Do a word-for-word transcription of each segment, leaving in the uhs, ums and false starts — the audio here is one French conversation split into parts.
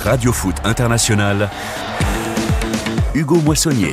Radio Foot International, Hugo Moissonnier.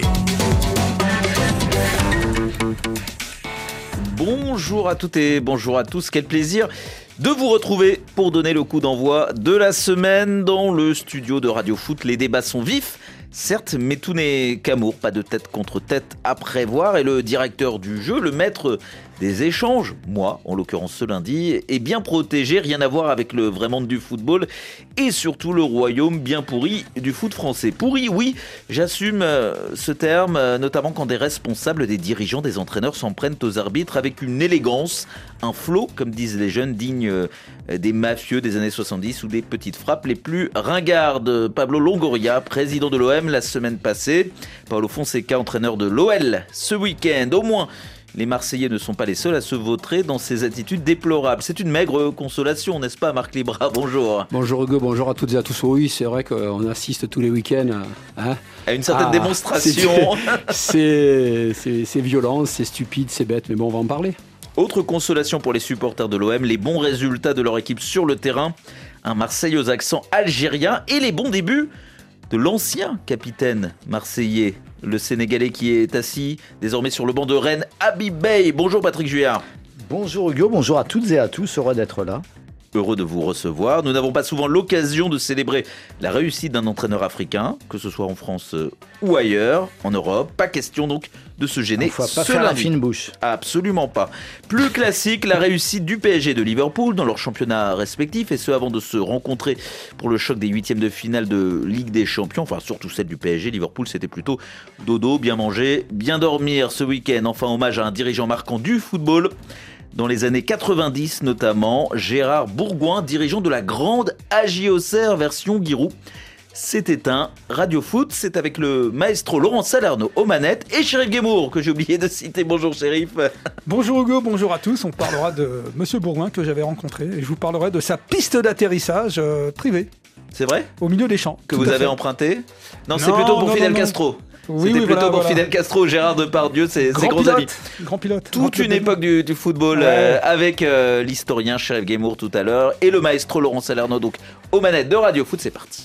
Bonjour à toutes et bonjour à tous, quel plaisir de vous retrouver pour donner le coup d'envoi de la semaine dans le studio de Radio Foot. Les débats sont vifs, certes, mais tout n'est qu'amour, pas de tête contre tête à prévoir. Et le directeur du jeu, le maître des échanges, moi en l'occurrence ce lundi, est bien protégé, rien à voir avec le vrai monde du football et surtout le royaume bien pourri du foot français. Pourri, oui, j'assume euh, ce terme, euh, notamment quand des responsables, des dirigeants, des entraîneurs s'en prennent aux arbitres avec une élégance, un flow, comme disent les jeunes, digne euh, des mafieux des années soixante-dix ou des petites frappes les plus ringardes. Pablo Longoria, président de l'O M la semaine passée, Paulo Fonseca, entraîneur de l'O L ce week-end. Au moins, les Marseillais ne sont pas les seuls à se vautrer dans ces attitudes déplorables. C'est une maigre consolation, n'est-ce pas, Marc Libra? Bonjour. Bonjour Hugo, bonjour à toutes et à tous. Oui, c'est vrai qu'on assiste tous les week-ends hein, à une certaine ah, démonstration. C'est, c'est, c'est violent, c'est stupide, c'est bête, mais bon, on va en parler. Autre consolation pour les supporters de l'O M, les bons résultats de leur équipe sur le terrain. Un Marseille aux accents algériens et les bons débuts de l'ancien capitaine marseillais, le Sénégalais qui est assis désormais sur le banc de Rennes, Habib Beye. Bonjour Patrick Juillard. Bonjour Hugo, bonjour à toutes et à tous, heureux d'être là. Heureux de vous recevoir. Nous n'avons pas souvent l'occasion de célébrer la réussite d'un entraîneur africain, que ce soit en France ou ailleurs, en Europe. Pas question donc de se gêner. Il ne faut pas faire la fine bouche. Absolument pas. Plus classique, la réussite du P S G et de Liverpool dans leurs championnats respectifs, et ce avant de se rencontrer pour le choc des huitièmes de finale de Ligue des Champions. Enfin, surtout celle du P S G. Liverpool, c'était plutôt dodo, bien manger, bien dormir ce week-end. Enfin, hommage à un dirigeant marquant du football. Dans les années quatre-vingt-dix notamment, Gérard Bourgoin, dirigeant de la grande A J Auxerre version Giroud, s'est éteint. Radio Foot, c'est avec le maestro Laurent Salerno aux manettes et Chérif Guémour, que j'ai oublié de citer. Bonjour Chérif. Bonjour Hugo, bonjour à tous. On parlera de Monsieur Bourgoin que j'avais rencontré et je vous parlerai de sa piste d'atterrissage euh, privée. C'est vrai ? Au milieu des champs. Que vous avez emprunté ? Non, non, c'est plutôt pour non, Fidel non, Castro. Non. Oui, C'était oui, plutôt voilà, pour voilà. Fidel Castro, Gérard Depardieu, c'est ses grands amis. Grand pilote. Toute grand une époque du, du football ouais. euh, avec euh, l'historien Chérif Guémour tout à l'heure et le maestro Laurent Salerno, donc aux manettes de Radio Foot, c'est parti.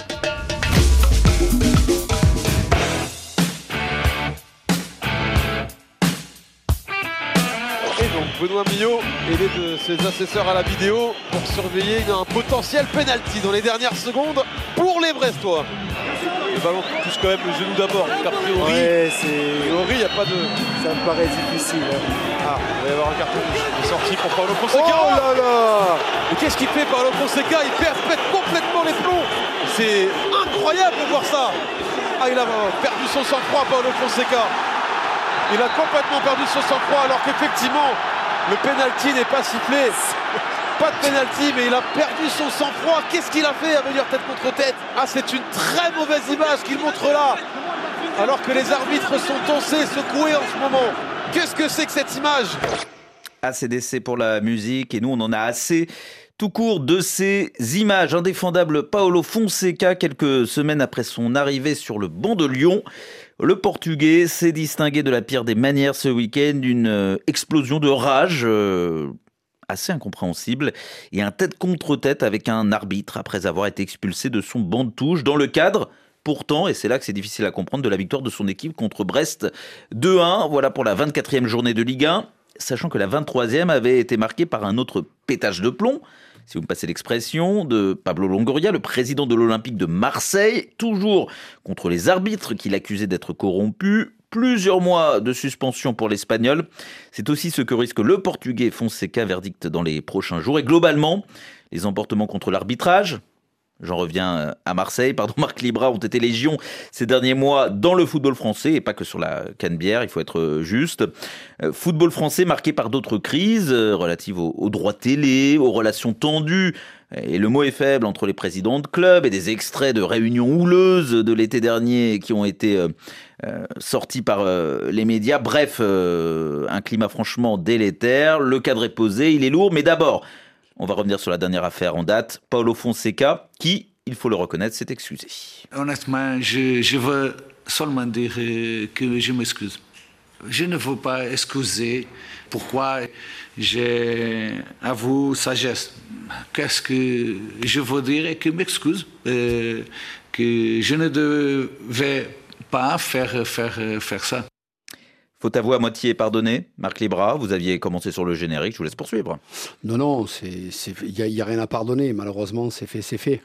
Benoît Millot, aidé de ses assesseurs à la vidéo pour surveiller un potentiel penalty dans les dernières secondes pour les Brestois. Le ballon touche quand même le genou d'abord, donc a priori, ouais, c'est... a priori, il n'y a pas de... Ça me paraît difficile. Hein. Ah, il va y avoir un carton rouge. Il est sorti pour Paulo Fonseca. Oh là là! Et qu'est-ce qu'il fait Paulo Fonseca? Il perd complètement les plombs. C'est incroyable de voir ça. Ah, il a perdu son sang-froid, Paulo Fonseca. Il a complètement perdu son sang-froid alors qu'effectivement, le pénalty n'est pas sifflé. Pas de pénalty, mais il a perdu son sang-froid. Qu'est-ce qu'il a fait à venir tête contre tête? Ah, c'est une très mauvaise image qu'il montre là. Alors que les arbitres sont tensés, secoués en ce moment. Qu'est-ce que c'est que cette image? A C D C pour la musique, et nous on en a assez tout court de ces images. Indéfendables Paulo Fonseca, quelques semaines après son arrivée sur le banc de Lyon. Le Portugais s'est distingué de la pire des manières ce week-end, d'une euh, explosion de rage euh, assez incompréhensible et un tête contre tête avec un arbitre après avoir été expulsé de son banc de touche dans le cadre, pourtant, et c'est là que c'est difficile à comprendre, de la victoire de son équipe contre Brest deux un. Voilà pour la vingt-quatrième journée de Ligue un, sachant que la vingt-troisième avait été marquée par un autre pétage de plomb, si vous me passez l'expression, de Pablo Longoria, le président de l'Olympique de Marseille, toujours contre les arbitres qu'il accusait d'être corrompus. Plusieurs mois de suspension pour l'Espagnol. C'est aussi ce que risque le Portugais Fonseca, verdict dans les prochains jours. Et globalement, les emportements contre l'arbitrage, j'en reviens à Marseille, pardon, Marc Libra, ont été légion ces derniers mois dans le football français, et pas que sur la canebière, il faut être juste. Football français marqué par d'autres crises relatives aux, aux droits télé, aux relations tendues, et le mot est faible, entre les présidents de clubs et des extraits de réunions houleuses de l'été dernier qui ont été euh, euh, sortis par euh, les médias. Bref, euh, un climat franchement délétère. Le cadre est posé, il est lourd, mais d'abord, on va revenir sur la dernière affaire en date, Paulo Fonseca, qui, il faut le reconnaître, s'est excusé. Honnêtement, je, je veux seulement dire que je m'excuse. Je ne veux pas excuser pourquoi j'ai avoué sagesse. Qu'est-ce que je veux dire et que m'excuse, euh, que je ne devais pas faire, faire, faire ça. Faut avouer à moitié pardonner. Marc Libra, vous aviez commencé sur le générique, je vous laisse poursuivre. Non, non, il n'y a, a rien à pardonner. Malheureusement, c'est fait, c'est fait.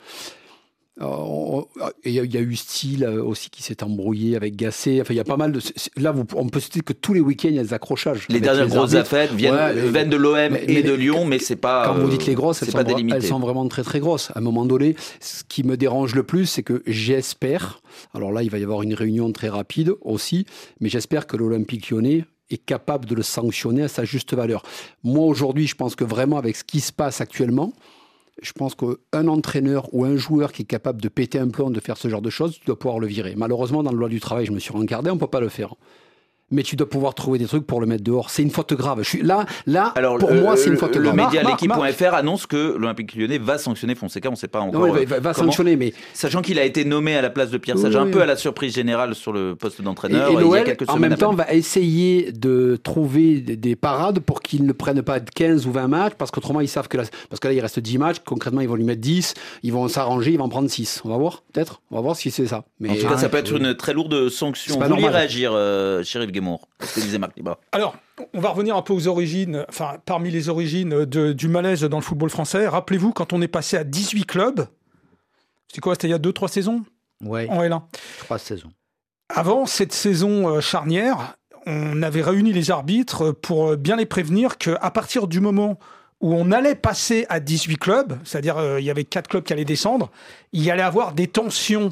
Il y, y a eu Steele aussi qui s'est embrouillé avec Gasset. Enfin, il y a pas mal de. Là, vous, on peut se dire que tous les week-ends, il y a des accrochages. Les dernières les grosses affaires viennent, ouais, mais, viennent de l'O M mais, et mais, de Lyon, mais c'est pas. Quand vous dites les grosses, elles, pas sont, elles sont vraiment très très grosses. À un moment donné, ce qui me dérange le plus, c'est que j'espère. Alors là, il va y avoir une réunion très rapide aussi, mais j'espère que l'Olympique Lyonnais est capable de le sanctionner à sa juste valeur. Moi, aujourd'hui, je pense que vraiment, avec ce qui se passe actuellement, je pense qu'un entraîneur ou un joueur qui est capable de péter un plomb, de faire ce genre de choses, tu dois pouvoir le virer. Malheureusement, dans la loi du travail, je me suis rencardé, on ne peut pas le faire. Mais tu dois pouvoir trouver des trucs pour le mettre dehors. C'est une faute grave. Je suis là, là. Alors, pour le, moi, c'est une faute le grave. Le média l'équipe point F R annonce que l'Olympique Lyonnais va sanctionner Fonseca. On ne sait pas encore. Non, il va, va sanctionner, mais sachant qu'il a été nommé à la place de Pierre Sage, oui, un peu à la surprise générale sur le poste d'entraîneur. Et, et Noël, il y a quelques en même temps, va essayer de trouver des, des parades pour qu'il ne prenne pas quinze ou vingt matchs, parce qu'autrement, ils savent que là, parce que là, il reste dix matchs. Concrètement, ils vont lui mettre dix. Ils vont s'arranger. Ils vont en prendre six. On va voir, peut-être. On va voir si c'est ça. Mais en tout cas, ça peut être une très lourde sanction. Vous voulez réagir, euh, Chérif Guémour? Ce que disait Marc Libra. Alors, on va revenir un peu aux origines, enfin, parmi les origines de, du malaise dans le football français. Rappelez-vous, quand on est passé à dix-huit clubs, c'était quoi? C'était il y a deux trois saisons ouais, en L un. trois saisons. Avant cette saison charnière, on avait réuni les arbitres pour bien les prévenir qu'à partir du moment où on allait passer à dix-huit clubs, c'est-à-dire euh, il y avait quatre clubs qui allaient descendre, il y allait avoir des tensions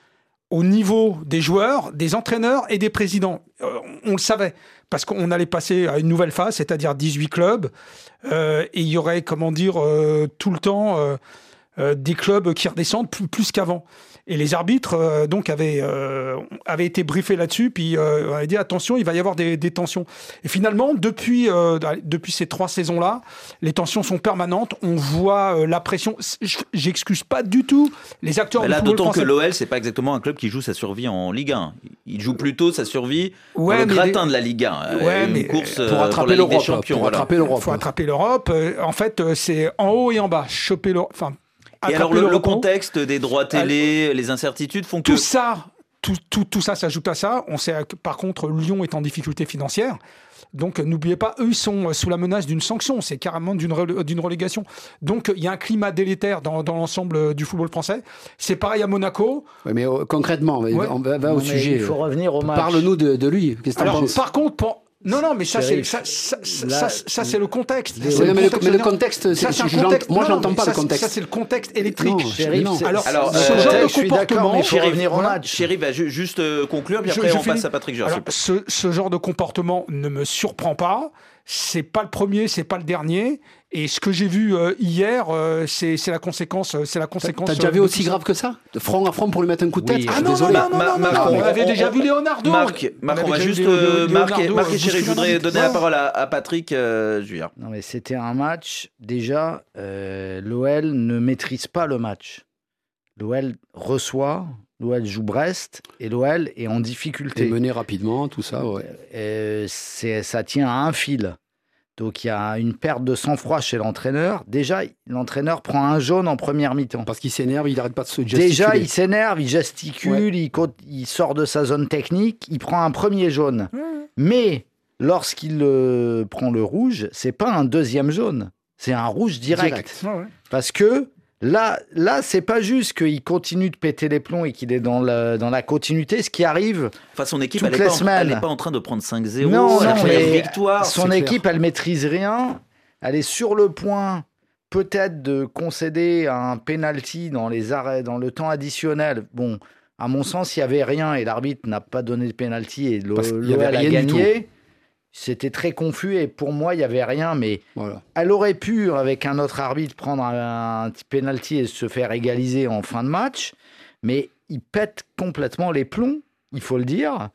au niveau des joueurs, des entraîneurs et des présidents. Euh, on le savait, parce qu'on allait passer à une nouvelle phase, c'est-à-dire dix-huit clubs, euh, et il y aurait, comment dire, euh, tout le temps euh, euh, des clubs qui redescendent plus, plus qu'avant. Et les arbitres euh, donc avaient, euh, avaient été briefés là-dessus, puis euh, on avait dit attention, il va y avoir des, des tensions. Et finalement, depuis, euh, depuis ces trois saisons-là, les tensions sont permanentes. On voit euh, la pression. J'excuse pas du tout les acteurs mais du là, football d'autant français. que l'O L, c'est pas exactement un club qui joue sa survie en Ligue un. Il joue plutôt sa survie ouais, dans le gratin les... de la Ligue un. Ouais, une mais course pour attraper l'Europe. Pour voilà. attraper l'Europe. Il faut attraper l'Europe. En fait, c'est en haut et en bas. Choper l'Europe. Enfin, et alors le, le contexte des droits télé, les incertitudes font que... Tout ça, tout, tout, tout ça s'ajoute à ça. On sait que, par contre, Lyon est en difficulté financière. Donc n'oubliez pas, eux, ils sont sous la menace d'une sanction. C'est carrément d'une, relé- d'une relégation. Donc il y a un climat délétère dans, dans l'ensemble du football français. C'est pareil à Monaco. Oui, mais euh, concrètement, ouais. on va, va au sujet. Il faut revenir au match. Parle-nous de, de lui. Qu'est-ce que alors, penses? par contre, pour... Non, non, mais ça, c'est, ça, ça, ça, Là, ça, ça, c'est le contexte. Oui, c'est mais, le le, contexte mais le contexte, ça, c'est, c'est un contexte. moi, non, je n'entends pas ça, le contexte. Ça, c'est le contexte électrique. Non, Chérif, non. c'est... Alors, alors ce euh, genre de je suis d'accord, mais il faut comportement... revenir au match. Chérif va ju- juste euh, conclure, puis Je- après je on finis. passe à Patrick Gers. Alors, ce, ce genre de comportement ne me surprend pas. C'est pas le premier, c'est pas le dernier. Et ce que j'ai vu euh, hier, euh, c'est, c'est la conséquence. C'est la conséquence. T'as déjà vu de aussi tout ça. grave que ça? De front à front pour lui mettre un coup de tête? Oui. Je Ah suis non, non, désolé. non, non, non, non, Marc, on on- avait on- déjà on- vu Leonardo. Marc, Marc, on, on va avait juste déjà vu euh, Leonardo, Marc, et, euh, Marc et Chéri, je voudrais bousculer donner un la parole à, à Patrick euh, Juillard. Non, mais c'était un match. Déjà, euh, l'O L ne maîtrise pas le match. L'O L reçoit, l'O L joue Brest et l'O L est en difficulté. T'es mené rapidement, tout ça, ouais. Euh, c'est, ça tient à un fil. Donc il y a une perte de sang-froid chez l'entraîneur. Déjà, l'entraîneur prend un jaune en première mi-temps. Parce qu'il s'énerve, il n'arrête pas de se gesticuler. Déjà, il s'énerve, il gesticule, Ouais. il, co- il sort de sa zone technique, il prend un premier jaune. Mais lorsqu'il euh, prend le rouge, c'est pas un deuxième jaune, c'est un rouge direct. Direct. Ouais, ouais. Parce que là, là, c'est pas juste qu'il continue de péter les plombs et qu'il est dans la, dans la continuité. Ce qui arrive, Enfin, son équipe, Toutes elle n'est les pas, semaines. elle est pas en train de prendre cinq zéro. Non, c'est la non, première mais victoire. son c'est équipe, clair. elle maîtrise rien. Elle est sur le point, peut-être, de concéder un penalty dans les arrêts, dans le temps additionnel. Bon, à mon sens, il y avait rien et l'arbitre n'a pas donné de penalty et l'O- Parce qu'il y avait l'O L a rien du gagné. C'était très confus et pour moi, il y avait rien, mais Voilà. elle aurait pu, avec un autre arbitre, prendre un, un petit penalty et se faire égaliser en fin de match. Mais il pète complètement les plombs, il faut le dire.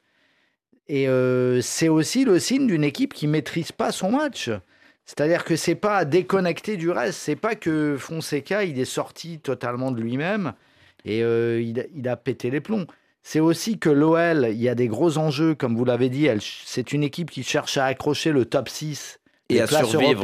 Et euh, c'est aussi le signe d'une équipe qui maîtrise pas son match. C'est-à-dire que c'est pas à déconnecter du reste. C'est pas que Fonseca, il est sorti totalement de lui-même et euh, il, a, il a pété les plombs. c'est aussi que l'O L, il y a des gros enjeux, comme vous l'avez dit. Elle, c'est une équipe qui cherche à accrocher le top six. Et à survivre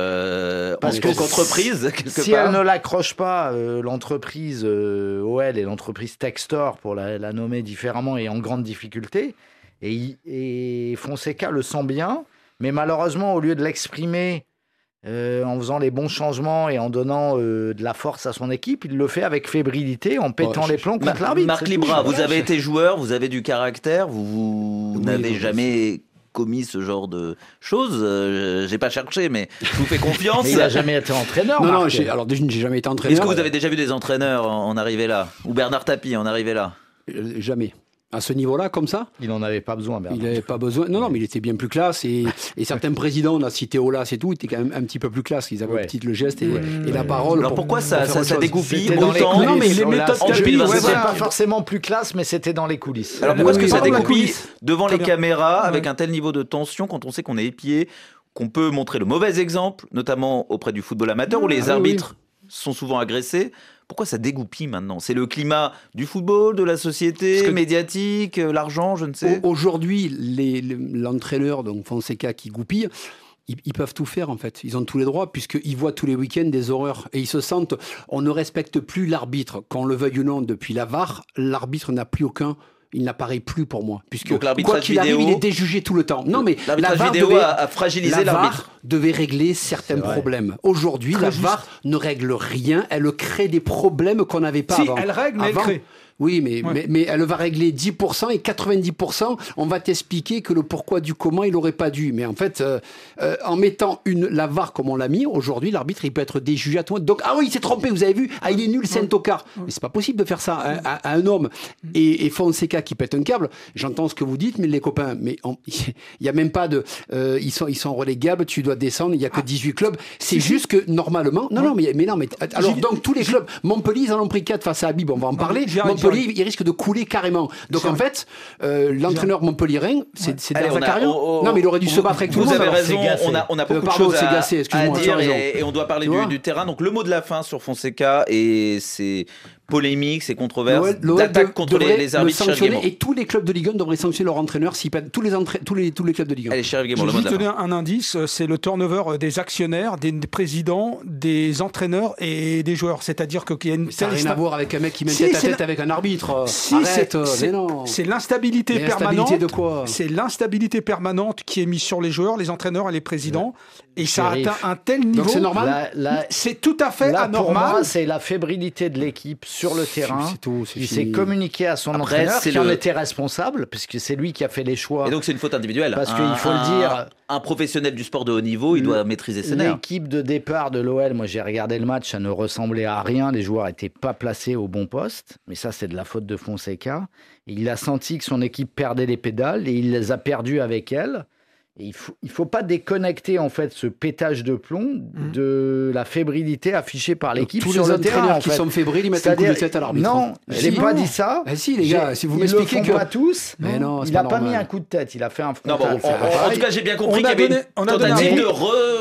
euh, parce en que tant qu'entreprise, quelque si part. elle ne l'accroche pas, euh, l'entreprise euh, O L et l'entreprise Textor, pour la, la nommer différemment, est en grande difficulté. Et, et Fonseca le sent bien, mais malheureusement, au lieu de l'exprimer euh, en faisant les bons changements et en donnant euh, de la force à son équipe, il le fait avec fébrilité, en pétant oh, les plombs contre l'arbitre. Marc Libra, vous avez été joueur, vous avez du caractère, vous, vous oui, n'avez oui, jamais... commis ce genre de choses, euh, j'ai pas cherché, mais je vous fais confiance. Mais il a jamais été entraîneur. Non, Marc. non, j'ai, alors déjà, j'ai jamais été entraîneur. Est-ce que vous avez déjà vu des entraîneurs en, en arriver là, ou Bernard Tapie en arriver là? euh, Jamais. À ce niveau-là, comme ça, il n'en avait pas besoin, Bernard. Il n'avait pas besoin. Non, non, mais il était bien plus classe. Et, et certains présidents, on a cité Olas et tout, étaient quand même un petit peu plus classe. Ils avaient ouais. petit le geste et, ouais. et la parole. Alors pour, pourquoi ça, pour ça, ça dégoupille autant? Non, mais les méthodes en c'était ouais, pas forcément plus classe, mais c'était dans les coulisses. Alors pourquoi oui, est-ce que oui, ça dégoupille devant les bien. caméras avec ouais. un tel niveau de tension quand on sait qu'on est épié, qu'on peut montrer le mauvais exemple, notamment auprès du football amateur où les ah, arbitres oui. sont souvent agressés? Pourquoi ça dégoupille maintenant? C'est le climat du football, de la société, que médiatique, l'argent, je ne sais. Aujourd'hui, les, les, l'entraîneur, donc Fonseca, qui goupille, ils, ils peuvent tout faire en fait. Ils ont tous les droits puisqu'ils voient tous les week-ends des horreurs et ils se sentent. On ne respecte plus l'arbitre, qu'on le veuille ou non. Depuis la V A R, l'arbitre n'a plus aucun. Il n'apparaît plus pour moi, puisque donc, quoi qu'il arrive, il est déjugé tout le temps. Non, mais l'arbitrage la vidéo devait, a, a fragilisé la l'arbitre. V A R devait régler certains problèmes. Aujourd'hui, Très la juste. V A R ne règle rien. Elle crée des problèmes qu'on n'avait pas si, avant. Si, elle règle, mais avant, elle crée. Oui, mais, ouais. mais, mais elle va régler dix pour cent et quatre-vingt-dix pour cent, on va t'expliquer que le pourquoi du comment, il n'aurait pas dû. Mais en fait, euh, euh, en mettant une, la V A R comme on l'a mis, aujourd'hui, l'arbitre, il peut être déjugé à tout. Donc, ah oui, il s'est trompé, vous avez vu, ah, il est nul, c'est un tocard. Mais c'est pas possible de faire ça à, à, à un homme. Et, et Fonseca qui pète un câble, j'entends ce que vous dites, mais les copains, mais il n'y a même pas de... Euh, ils, sont, ils sont relégables, tu dois descendre, il n'y a que dix-huit clubs. C'est juste que, normalement... Non, non, mais, mais non, mais... Alors, donc, tous les clubs... Montpellier, ils en ont pris quatre face à Habib, on va en parler. Montpellier, il risque de couler carrément. Donc en fait, euh, l'entraîneur montpelliérain, c'est, ouais. c'est Allez, Zakarian. A, non, mais il aurait dû on, se battre avec tout le monde. Vous avez raison, on a, on a beaucoup euh, pardon, de choses à, gacé, à dire et, et on doit parler du, du terrain. Donc le mot de la fin sur Fonseca et c'est polémique, c'est controverse, d'attaque contre les, les arbitres. Et tous les clubs de Ligue un devraient sanctionner leur entraîneur, si, tous, les entra... tous, les, tous les clubs de Ligue un. Allez, Chérif Guémon, je le mot vais de vous la donner un indice, c'est le turnover des actionnaires, des présidents, des entraîneurs et des joueurs. C'est-à-dire qu'il y a une... Ça n'a rien à voir avec un mec qui met si, tête à tête la... avec un arbitre. Si, Arrête, c'est, c'est, c'est l'instabilité mais permanente. De quoi c'est l'instabilité permanente qui est mise sur les joueurs, les entraîneurs et les présidents. Ouais. Et ça Chérif. atteint un tel niveau. Donc c'est normal. La, la... C'est tout à fait là, anormal. Pour moi, c'est la fébrilité de l'équipe sur le terrain. C'est tout, c'est il fini. s'est communiqué à son Après, entraîneur qui le... en était responsable, puisque c'est lui qui a fait les choix. Et donc c'est une faute individuelle. Parce qu'il faut un, le dire. Un professionnel du sport de haut niveau, il doit maîtriser ses nerfs. L'équipe de départ de l'O L, moi j'ai regardé le match, ça ne ressemblait à rien. Les joueurs n'étaient pas placés au bon poste. Mais ça, c'est de la faute de Fonseca. Il a senti que son équipe perdait les pédales et il les a perdues avec elle. Et il faut, il faut pas déconnecter en fait ce pétage de plomb mmh. de la fébrilité affichée par l'équipe tous sur les le terrain. En qui fait. sont fébriles, ils mettent C'est-à-dire, un coup de tête à l'arbitre. Non, je n'ai pas dit ça. Ah si les gars, si vous ils m'expliquez le font que pas tous. Mais non, il n'a pas, pas mis un coup de tête, il a fait un frontal. Non, bon, on, en tout cas, j'ai bien compris qu'il y avait une tentative de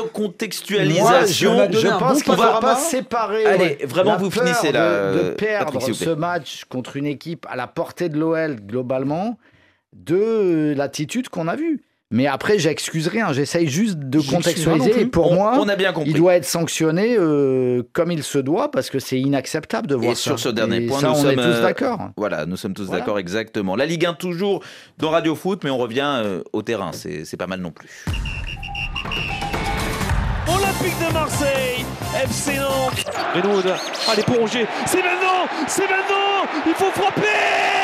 recontextualisation. Moi, je, je pense qu'on ne va pas séparer. Allez, vraiment, vous finissez là. De perdre ce match contre une équipe à la portée de l'O L globalement de l'attitude qu'on a vue. Mais après, j'excuse rien. J'essaye juste de contextualiser. Et pour on, moi, on a bien compris. il doit être sanctionné euh, comme il se doit parce que c'est inacceptable de voir et ça. Et sur ce dernier et point, ça, nous on sommes est tous d'accord. Voilà, nous sommes tous voilà. d'accord exactement. La Ligue un toujours dans Radio Foot, mais on revient euh, au terrain. C'est, c'est pas mal non plus. Olympique de Marseille, F C Nantes. Greenwood, allez pour Angers. C'est maintenant, c'est maintenant. Il faut frapper.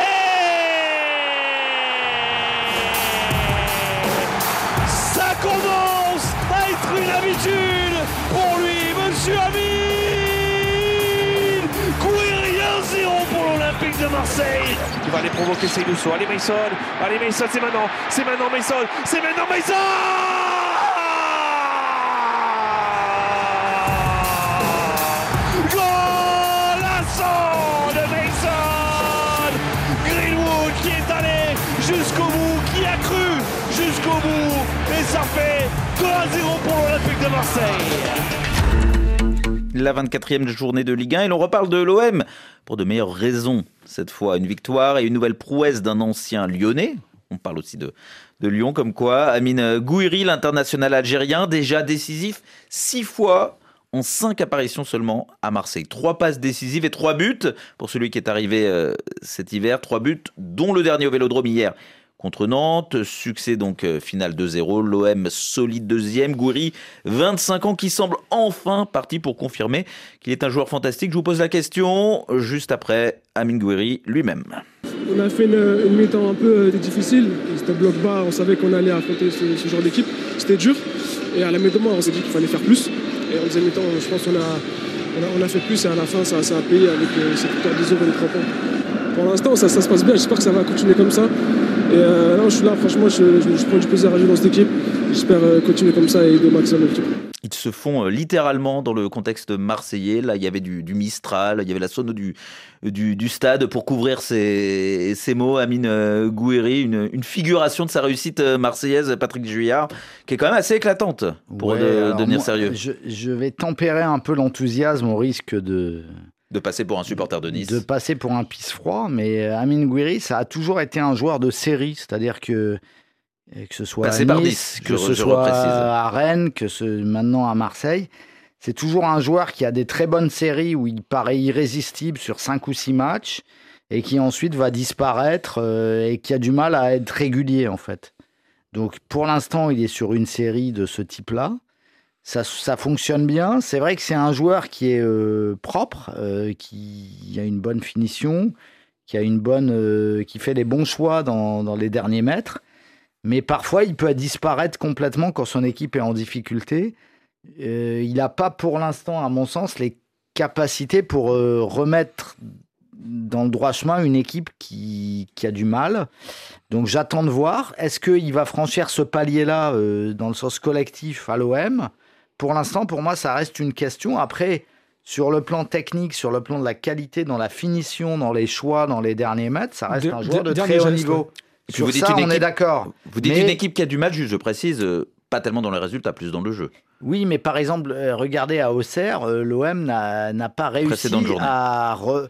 Commence à être une habitude pour lui, Monsieur Amine. Courir un zéro pour l'Olympique de Marseille. Il va aller provoquer Seydousso. Allez Mason, allez Mason, c'est maintenant, c'est maintenant Mason, c'est maintenant Mason. Golasso de Mason. Greenwood qui est allé jusqu'au bout, qui a cru jusqu'au bout. Et ça fait deux à zéro pour l'Olympique de Marseille. la vingt-quatrième journée de Ligue un et l'on reparle de l'O M pour de meilleures raisons. Cette fois, une victoire et une nouvelle prouesse d'un ancien Lyonnais. On parle aussi de, de Lyon, comme quoi Amine Gouiri, l'international algérien, déjà décisif six fois en cinq apparitions seulement à Marseille. Trois passes décisives et trois buts pour celui qui est arrivé euh, cet hiver. Trois buts, dont le dernier au Vélodrome hier contre Nantes. Succès donc euh, final deux zéro. L'O M solide deuxième. Gouiri, vingt-cinq ans, qui semble enfin parti pour confirmer qu'il est un joueur fantastique. Je vous pose la question juste après Amine Gouiri lui-même. On a fait une, une mi-temps un peu euh, difficile. C'était bloc bas, on savait qu'on allait affronter ce, ce genre d'équipe. C'était dur. Et à la mi-temps, on s'est dit qu'il fallait faire plus. Et en deuxième mi-temps, je pense qu'on a, on a, on a fait plus. Et à la fin, ça, ça a payé avec euh, cette victoire de zéro vingt-trois points. Pour l'instant, ça, ça se passe bien. J'espère que ça va continuer comme ça. Et euh, non, je suis là, franchement, je, je, je prends du plaisir à jouer dans cette équipe. J'espère euh, continuer comme ça et aider au maximum l'équipe. Ils se font euh, littéralement dans le contexte marseillais. Là, il y avait du, du Mistral, il y avait la sono du, du, du stade pour couvrir ces, ces mots. Amine euh, Gouiri, une, une figuration de sa réussite euh, marseillaise, Patrick Juillard, qui est quand même assez éclatante pour ouais, de, devenir moi, sérieux. Je, je vais tempérer un peu l'enthousiasme au risque de... De passer pour un supporter de Nice. De passer pour un pisse-froid, mais Amine Gouiri, ça a toujours été un joueur de série, c'est-à-dire que que ce soit Passé à par Nice, dix, que je, ce je soit reprécise. à Rennes, que ce, maintenant à Marseille, c'est toujours un joueur qui a des très bonnes séries où il paraît irrésistible sur cinq ou six matchs et qui ensuite va disparaître euh, et qui a du mal à être régulier en fait. Donc pour l'instant, il est sur une série de ce type-là. Ça, ça fonctionne bien. C'est vrai que c'est un joueur qui est euh, propre, euh, qui a une bonne finition, qui a une bonne, euh, qui fait les bons choix dans, dans les derniers mètres. Mais parfois, il peut disparaître complètement quand son équipe est en difficulté. Euh, il n'a pas, pour l'instant, à mon sens, les capacités pour euh, remettre dans le droit chemin une équipe qui, qui a du mal. Donc, j'attends de voir. Est-ce qu'il va franchir ce palier-là euh, dans le sens collectif à l'O M ? Pour l'instant, pour moi, ça reste une question. Après, sur le plan technique, sur le plan de la qualité, dans la finition, dans les choix, dans les derniers mètres, ça reste de, un joueur de, de très haut niveau. Ouais. Sur vous ça, on équipe, est d'accord. Vous dites mais... une équipe qui a du mal, juste je précise, euh, pas tellement dans les résultats, plus dans le jeu. Oui, mais par exemple, euh, regardez à Auxerre, euh, l'O M n'a, n'a pas réussi à, re,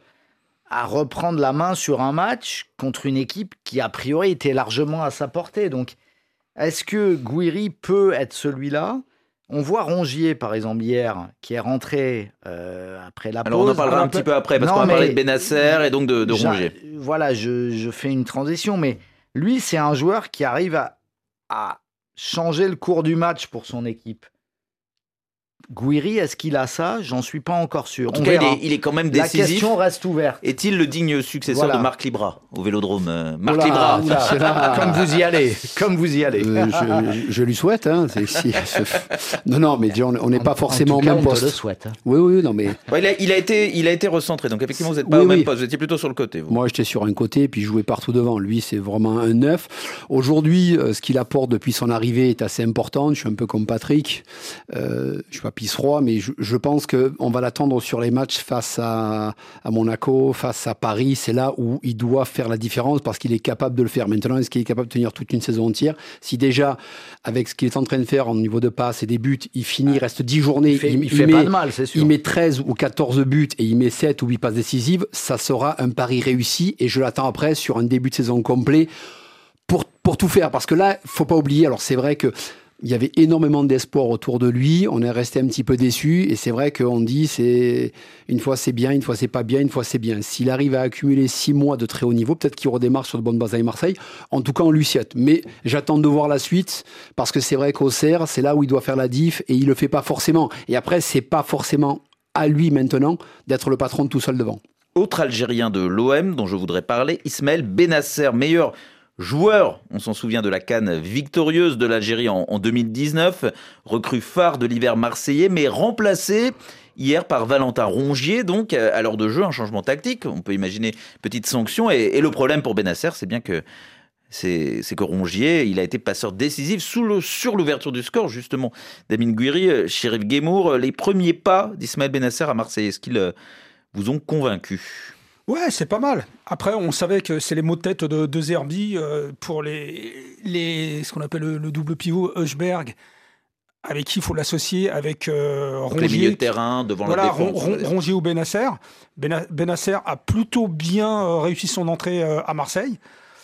à reprendre la main sur un match contre une équipe qui, a priori, était largement à sa portée. Donc, est-ce que Gouiri peut être celui-là ? On voit Rongier, par exemple, hier, qui est rentré euh, après la pause. Alors, on en parlera un, un petit peu après, parce non, qu'on va parler de Benasser et donc de, de Rongier. Voilà, je, je fais une transition, mais lui, c'est un joueur qui arrive à, à changer le cours du match pour son équipe. Gouiri, est-ce qu'il a ça ? J'en suis pas encore sûr. En tout on cas, il est, il est quand même décisif. La question reste ouverte. Est-il le digne successeur voilà. de Marc Libra au Vélodrome ? Marc oula, Libra, oula, oula. Comme vous y allez, comme vous y allez. Euh, je, je lui souhaite. Hein, c'est, si, non, non, mais on n'est pas forcément en tout au même cas, poste. On te le souhaite. Hein. Oui, oui, non, mais. Ouais, il, a, il a été, il a été recentré. Donc effectivement, vous n'êtes pas oui, au même oui. poste. Vous étiez plutôt sur le côté. Vous. Moi, j'étais sur un côté, puis je jouais partout devant. Lui, c'est vraiment un neuf. Aujourd'hui, euh, ce qu'il apporte depuis son arrivée est assez important. Je suis un peu comme Patrick. Euh, je ne suis pas pisse-froid, mais je, je pense qu'on va l'attendre sur les matchs face à, à Monaco, face à Paris. C'est là où il doit faire la différence parce qu'il est capable de le faire. Maintenant, est-ce qu'il est capable de tenir toute une saison entière ? Si déjà, avec ce qu'il est en train de faire au niveau de passes et des buts, il finit, il reste dix journées, il fait, il il, fait il pas met, de mal, c'est sûr. Il met treize ou quatorze buts et il met sept ou huit passes décisives, ça sera un pari réussi et je l'attends après sur un début de saison complet pour, pour tout faire. Parce que là, il ne faut pas oublier, alors c'est vrai que il y avait énormément d'espoir autour de lui. On est resté un petit peu déçus. Et c'est vrai qu'on dit, c'est une fois c'est bien, une fois c'est pas bien, une fois c'est bien. S'il arrive à accumuler six mois de très haut niveau, peut-être qu'il redémarre sur de bonnes bases avec Marseille. En tout cas, on lui souhaite. Mais j'attends de voir la suite parce que c'est vrai qu'Auxerre, c'est là où il doit faire la diff et il le fait pas forcément. Et après, c'est pas forcément à lui maintenant d'être le patron de tout seul devant. Autre Algérien de l'O M dont je voudrais parler, Ismaël Benasser, meilleur joueur, on s'en souvient de la CAN victorieuse de l'Algérie en, en deux mille dix-neuf, recrue phare de l'hiver marseillais, mais remplacé hier par Valentin Rongier, donc à l'heure de jeu, un changement tactique, on peut imaginer petite sanction, et, et le problème pour Benasser, c'est bien que c'est, c'est que Rongier, il a été passeur décisif sous le, sur l'ouverture du score, justement, d'Amine Gouiri, Chérif Guémour, les premiers pas d'Ismaël Benasser à Marseille, est-ce qu'ils vous ont convaincu ? Ouais, c'est pas mal. Après, on savait que c'est les mots de tête de, de Zerbi euh, pour les, les, ce qu'on appelle le, le double pivot Hushberg. avec qui il faut l'associer avec euh, Donc Rongier. les milieux de terrain, devant voilà, la défense. Ron, Ron, Rongier ou Benasser. Ben, Benasser a plutôt bien euh, réussi son entrée euh, à Marseille.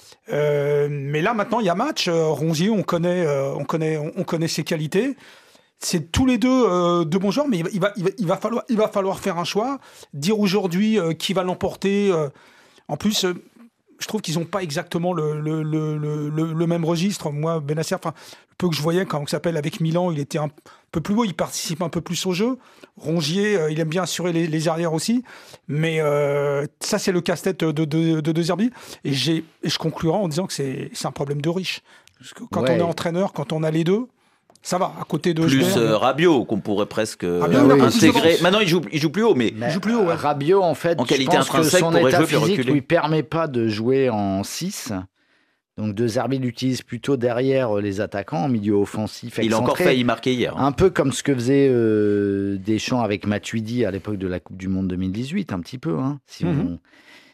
Euh, mais là, maintenant, il y a match. Euh, Rongier, on connaît, euh, on, connaît, on, on connaît ses qualités. C'est tous les deux euh, de bons joueurs, mais il va, il, va, il, va, il, va falloir, il va falloir faire un choix. Dire aujourd'hui euh, qui va l'emporter. Euh, en plus, euh, je trouve qu'ils n'ont pas exactement le, le, le, le, le même registre. Moi, Benasser, enfin, le peu que je voyais, quand on s'appelle avec Milan, il était un peu plus beau, il participe un peu plus au jeu. Rongier, euh, il aime bien assurer les, les arrières aussi. Mais euh, ça, c'est le casse-tête de, de, de, de Zerbi. Et, j'ai, et je conclurai en disant que c'est, c'est un problème de riche. Parce que quand ouais. on est entraîneur, quand on a les deux, ça va, à côté de plus Hojbjerg, euh, Rabiot qu'on pourrait presque Rabiot, euh, oui, intégrer. Maintenant il joue, il joue plus haut, mais, mais il joue plus haut. Ouais. Rabiot en fait, en qualité je pense intrinsèque, que son pourrait état jouer puis physique reculer. lui permet pas de jouer en six. Donc De Zerbi l'utilise plutôt derrière les attaquants, en milieu offensif. Il a encore failli marquer hier. Un peu comme ce que faisait euh, Deschamps avec Matuidi à l'époque de la Coupe du Monde deux mille dix-huit, un petit peu. Hein, si mm-hmm. on...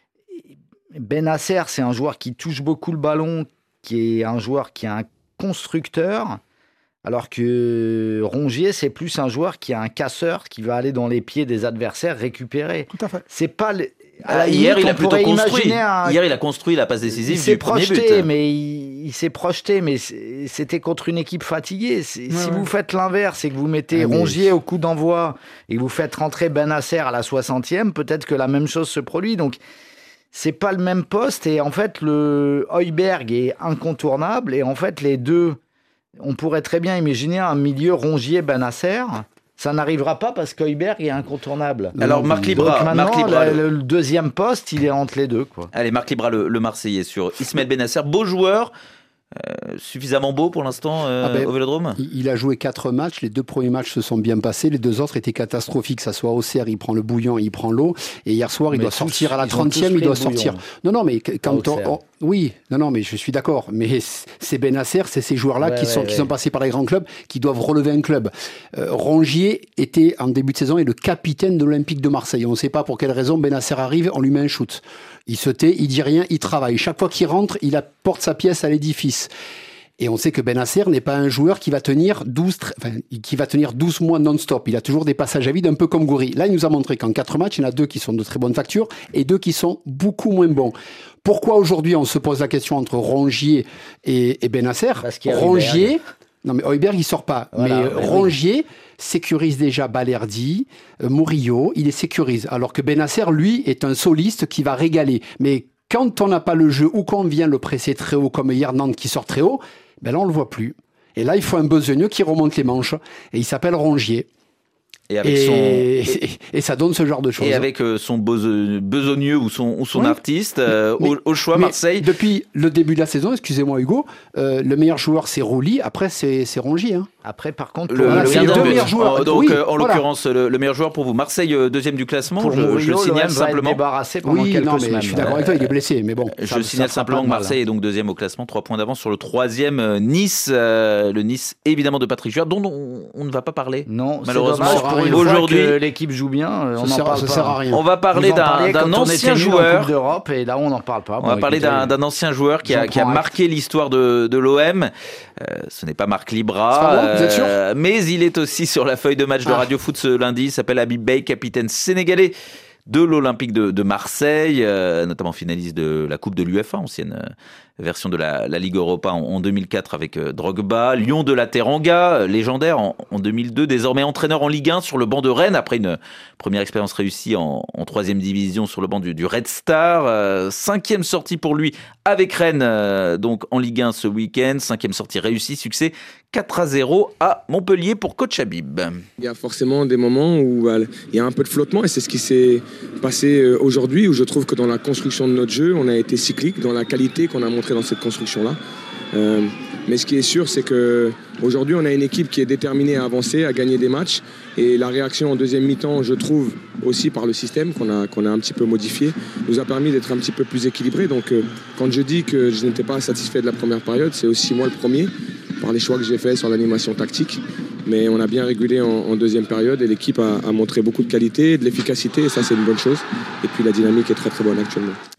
Benasser, c'est un joueur qui touche beaucoup le ballon, qui est un joueur qui est un constructeur. Alors que Rongier, c'est plus un joueur qui a un casseur qui va aller dans les pieds des adversaires récupérer. Tout à fait. C'est pas le... ah, hier, il a plutôt construit. Un... Hier, il a construit la passe décisive. Il s'est du projeté, premier but. mais il, il s'est projeté, mais c'était contre une équipe fatiguée. Ouais, si ouais. vous faites l'inverse et que vous mettez ah, Rongier mais... au coup d'envoi et que vous faites rentrer Benasser à la soixantième, peut-être que la même chose se produit. Donc, c'est pas le même poste. Et en fait, le Hojbjerg est incontournable. Et en fait, les deux. On pourrait très bien imaginer un milieu Rongier-Benasser. Ça n'arrivera pas parce qu'Hojbjerg est incontournable. Alors, Marc Libra, Donc maintenant, Marc Libra le, le deuxième poste, il est entre les deux. Quoi. Allez, Marc Libra, le, le Marseillais, sur Ismaël Benasser. Beau joueur, euh, suffisamment beau pour l'instant euh, ah ben, au Vélodrome. Il a joué quatre matchs. Les deux premiers matchs se sont bien passés. Les deux autres étaient catastrophiques. Ça soit Auxerre, il prend le bouillon, il prend l'eau. Et hier soir, il mais doit tous, sortir à la trentième. Il doit sortir. Non, non, mais quand on, on, oui, non, non, mais je suis d'accord. Mais c'est Benasser, c'est ces joueurs-là ouais, qui, ouais, sont, ouais. qui sont passés par les grands clubs, qui doivent relever un club. Euh, Rongier était, en début de saison, et le capitaine de l'Olympique de Marseille. On ne sait pas pour quelle raison Benasser arrive, on lui met un shoot. Il se tait, il dit rien, il travaille. Chaque fois qu'il rentre, il apporte sa pièce à l'édifice. Et on sait que Benasser n'est pas un joueur qui va tenir douze, enfin, qui va tenir douze mois non-stop. Il a toujours des passages à vide, un peu comme Goury. Là, il nous a montré qu'en quatre matchs, il y en a deux qui sont de très bonne facture et deux qui sont beaucoup moins bons. Pourquoi aujourd'hui on se pose la question entre Rongier et, et Benasser ? Rongier, non mais Hojbjerg il sort pas, voilà, mais bah Rongier oui. sécurise déjà Balerdi, euh, Murillo, il les sécurise. Alors que Benasser, lui, est un soliste qui va régaler. Mais quand on n'a pas le jeu ou qu'on vient le presser très haut, comme hier Nantes qui sort très haut, ben là on le voit plus. Et là il faut un besogneux qui remonte les manches et il s'appelle Rongier. Et, avec et, son... et, et ça donne ce genre de choses. Et avec euh, son besogneux ou son, ou son oui. artiste, euh, au, au choix Marseille. Depuis le début de la saison, excusez-moi Hugo, euh, le meilleur joueur c'est Rouli, après c'est, c'est Rongier. Hein. Après par contre, le, voilà, le c'est le deux meilleurs joueurs. Euh, donc oui, euh, en voilà. l'occurrence, le, le meilleur joueur pour vous. Marseille, euh, deuxième du classement, pour je, Murillo, je le signale simplement. Débarrassé pendant oui, quelques non, mais semaines. Je suis d'accord avec toi, il est blessé, mais bon. Je ça, signale ça simplement que Marseille est donc deuxième au classement, trois points d'avance sur le troisième euh, Nice, euh, le Nice évidemment de Patrick Vieira, dont on, on ne va pas parler. Non, malheureusement aujourd'hui. L'équipe joue bien, on ça n'en parle ça pas. Sert à rien. On va parler d'un, d'un ancien joueur d'Europe et là on n'en parle pas. On va parler d'un, d'un ancien joueur qui a, qui a marqué l'histoire de, de l'O M. Euh, ce n'est pas Marc Libra, pas bon, vous êtes sûr euh, mais il est aussi sur la feuille de match de ah. Radio Foot ce lundi. Il s'appelle Habib Beye, capitaine sénégalais de l'Olympique de, de Marseille, euh, notamment finaliste de la Coupe de l'U F A, ancienne euh, version de la, la Ligue Europa en, en deux mille quatre avec euh, Drogba, Lion de la Teranga, euh, légendaire en, en deux mille deux, désormais entraîneur en Ligue un sur le banc de Rennes après une première expérience réussie en, en troisième division sur le banc du, du Red Star, euh, cinquième sortie pour lui avec Rennes, euh, donc en Ligue un ce week-end, cinquième sortie réussie, succès quatre à zéro à Montpellier pour coach Habib. Il y a forcément des moments où euh, il y a un peu de flottement et c'est ce qui s'est passé euh, aujourd'hui où je trouve que dans la construction de notre jeu, on a été cyclique dans la qualité qu'on a montré dans cette construction-là. Euh, mais ce qui est sûr, c'est qu'aujourd'hui, on a une équipe qui est déterminée à avancer, à gagner des matchs. Et la réaction en deuxième mi-temps, je trouve, aussi par le système qu'on a, qu'on a un petit peu modifié, nous a permis d'être un petit peu plus équilibrés. Donc, euh, quand je dis que je n'étais pas satisfait de la première période, c'est aussi moi le premier, par les choix que j'ai faits sur l'animation tactique. Mais on a bien régulé en, en deuxième période et l'équipe a, a montré beaucoup de qualité, de l'efficacité, et ça, c'est une bonne chose. Et puis, la dynamique est très, très bonne actuellement.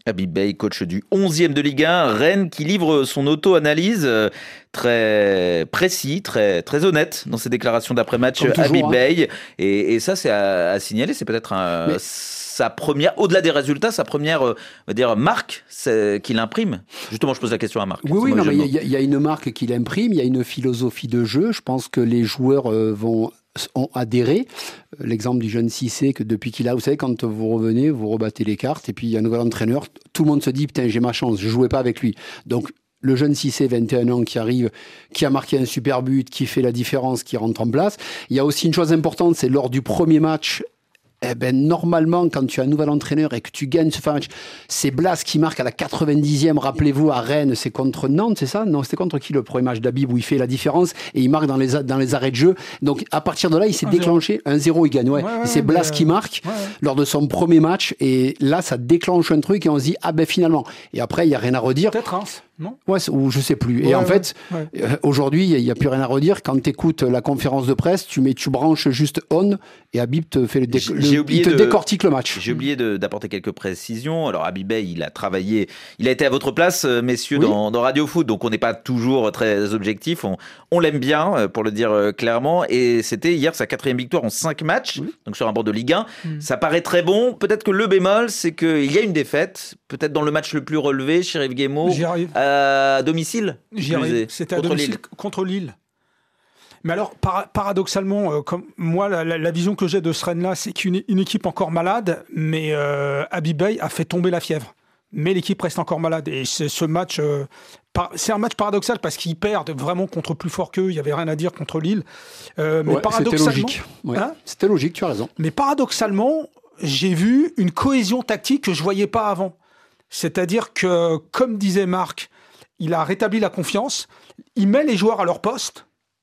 Habib Beye, coach du onzième de Ligue un, Rennes qui livre son auto-analyse très précis, très, très honnête dans ses déclarations d'après-match. Toujours, Habib hein. Beye. Et, et ça, c'est à, à signaler, c'est peut-être un, Mais... sa première, au-delà des résultats, sa première on va dire, marque qu'il imprime. Justement, je pose la question à Marc. Oui, oui, non, mais il y, y a une marque qu'il imprime, il y a une philosophie de jeu. Je pense que les joueurs euh, vont... ont adhéré. L'exemple du jeune Cissé, que depuis qu'il a, vous savez, quand vous revenez, vous rebattez les cartes, et puis il y a un nouvel entraîneur, tout le monde se dit, putain, j'ai ma chance, je jouais pas avec lui. Donc, le jeune Cissé, vingt et un ans, qui arrive, qui a marqué un super but, qui fait la différence, qui rentre en place. Il y a aussi une chose importante, c'est lors du premier match, eh ben, normalement, quand tu as un nouvel entraîneur et que tu gagnes ce match, c'est Blas qui marque à la quatre-vingt-dixième, rappelez-vous, à Rennes, c'est contre Nantes, c'est ça? Non, c'était contre qui le premier match d'Habib où il fait la différence et il marque dans les, dans les arrêts de jeu. Donc, à partir de là, il s'est déclenché. un zéro, il gagne, ouais. ouais, ouais et c'est Blas qui marque ouais, ouais. lors de son premier match et là, ça déclenche un truc et on se dit, ah ben finalement. Et après, il n'y a rien à redire. Peut-être Reims, non? Ouais, ou je sais plus. Ouais, et en ouais, fait, ouais. euh, aujourd'hui, il n'y a plus rien à redire. Quand tu écoutes la conférence de presse, tu, mets, tu branches juste on et Habib te fait le, dé- le il te de, décortique le match. J'ai oublié de, d'apporter quelques précisions. Alors Habib Beye, il a travaillé, il a été à votre place, messieurs, oui. dans, dans Radio Foot, donc on n'est pas toujours très objectif. On, on l'aime bien, pour le dire clairement. Et c'était hier sa quatrième victoire en cinq matchs, oui. donc sur un banc de Ligue un. Mm. Ça paraît très bon. Peut-être que le bémol, c'est qu'il y a une défaite, peut-être dans le match le plus relevé, Chérif Guémot, à domicile. J'y arrive. C'était à domicile Lille. contre Lille. Mais alors, para- paradoxalement, euh, comme moi, la, la, la vision que j'ai de ce Rennes-là, c'est qu'une une équipe encore malade, mais euh, Habib Beye a fait tomber la fièvre. Mais l'équipe reste encore malade. Et c'est, ce match, euh, par, c'est un match paradoxal parce qu'ils perdent vraiment contre plus fort qu'eux. Il n'y avait rien à dire contre Lille. Euh, mais ouais, paradoxalement, c'était logique. Ouais. Hein c'était logique, tu as raison. Mais paradoxalement, j'ai vu une cohésion tactique que je ne voyais pas avant. C'est-à-dire que, comme disait Marc, il a rétabli la confiance. Il met les joueurs à leur poste.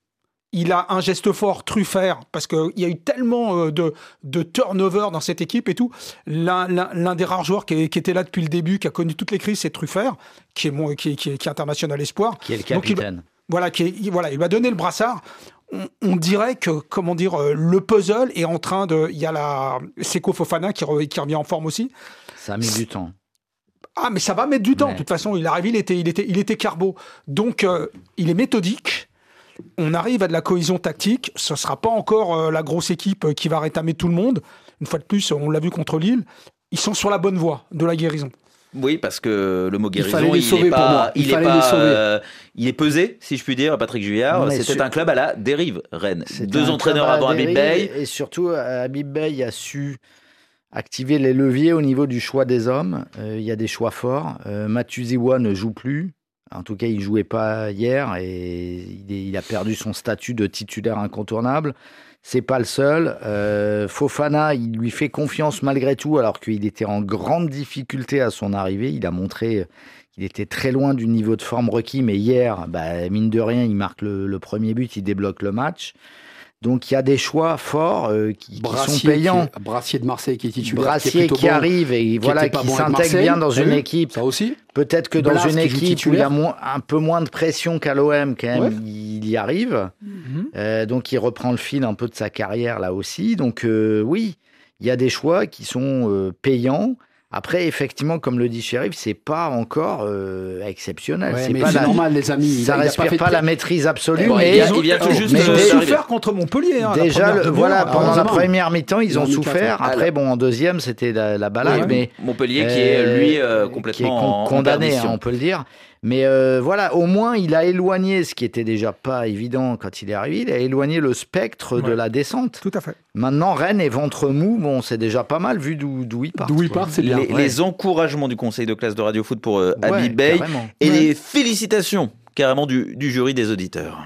Il a un geste fort, Truffert, parce qu'il y a eu tellement de, de turnover dans cette équipe et tout. L'un, l'un, l'un des rares joueurs qui, qui était là depuis le début, qui a connu toutes les crises, c'est Truffert, qui est, mon, qui est, qui est, qui est international espoir. Qui est le capitaine. Donc, il, voilà, qui est, voilà, il va donner le brassard. On, on dirait que, comment dire, le puzzle est en train de... Il y a la Seko Fofana qui, re, qui revient en forme aussi. Ça a mis du temps. Ah, mais ça va mettre du temps. Ouais. De toute façon, il arrive, il était, il était, il était carbo. Donc, euh, il est méthodique. On arrive à de la cohésion tactique. Ce ne sera pas encore euh, la grosse équipe qui va rétamer tout le monde. Une fois de plus, on l'a vu contre Lille. Ils sont sur la bonne voie de la guérison. Oui, parce que le mot guérison, il, il est pas, il, il est pas, euh, il est pesé, si je puis dire, Patrick Juillard. C'était sur... un club à la dérive, Rennes. C'était Deux entraîneurs avant Habib Beye. Et surtout, Habib Beye a su activer les leviers au niveau du choix des hommes. Euh, il y a des choix forts. Euh, Mathieu Ziwa ne joue plus. En tout cas, il ne jouait pas hier et il, est, il a perdu son statut de titulaire incontournable. Ce n'est pas le seul. Euh, Fofana, il lui fait confiance malgré tout, alors qu'il était en grande difficulté à son arrivée. Il a montré qu'il était très loin du niveau de forme requis, mais hier, bah, mine de rien, il marque le, le premier but, il débloque le match. Donc, il y a des choix forts euh, qui, qui sont payants. Qui est, Brassier de Marseille qui est titulaire. Brassier qui, qui bon, arrive et qui voilà, qui bon s'intègre bien dans une équipe. Ça aussi. Peut-être que Blas dans une équipe où il y a moins, un peu moins de pression qu'à l'O M, quand même, ouais. il y arrive. Mm-hmm. Euh, donc, il reprend le fil un peu de sa carrière là aussi. Donc, euh, oui, il y a des choix qui sont euh, payants. Après, effectivement, comme le dit Chérif, c'est pas encore euh, exceptionnel. Ouais, c'est mais pas c'est la, normal, les amis. Ça il respire pas, pas la maîtrise absolue. Ouais, mais ils ont, il vient tout juste mais de souffert contre Montpellier. Hein, déjà, le, voilà, pendant ah, la première mi-temps, ils, ils ont, ont souffert. quatre, Après, bon, en deuxième, c'était la, la balade. Oui, mais Montpellier, euh, qui est lui euh, complètement qui est con, condamné, hein, on peut le dire. Mais euh, voilà, au moins, il a éloigné, ce qui était déjà pas évident quand il est arrivé, il a éloigné le spectre ouais. de la descente. Tout à fait. Maintenant, Rennes est ventre mou, bon, c'est déjà pas mal vu d'où, d'où il part. D'où il part, c'est bien. Les, ouais. les encouragements du conseil de classe de Radio Foot pour euh, ouais, Habib Beye et ouais. les félicitations carrément du, du jury des auditeurs.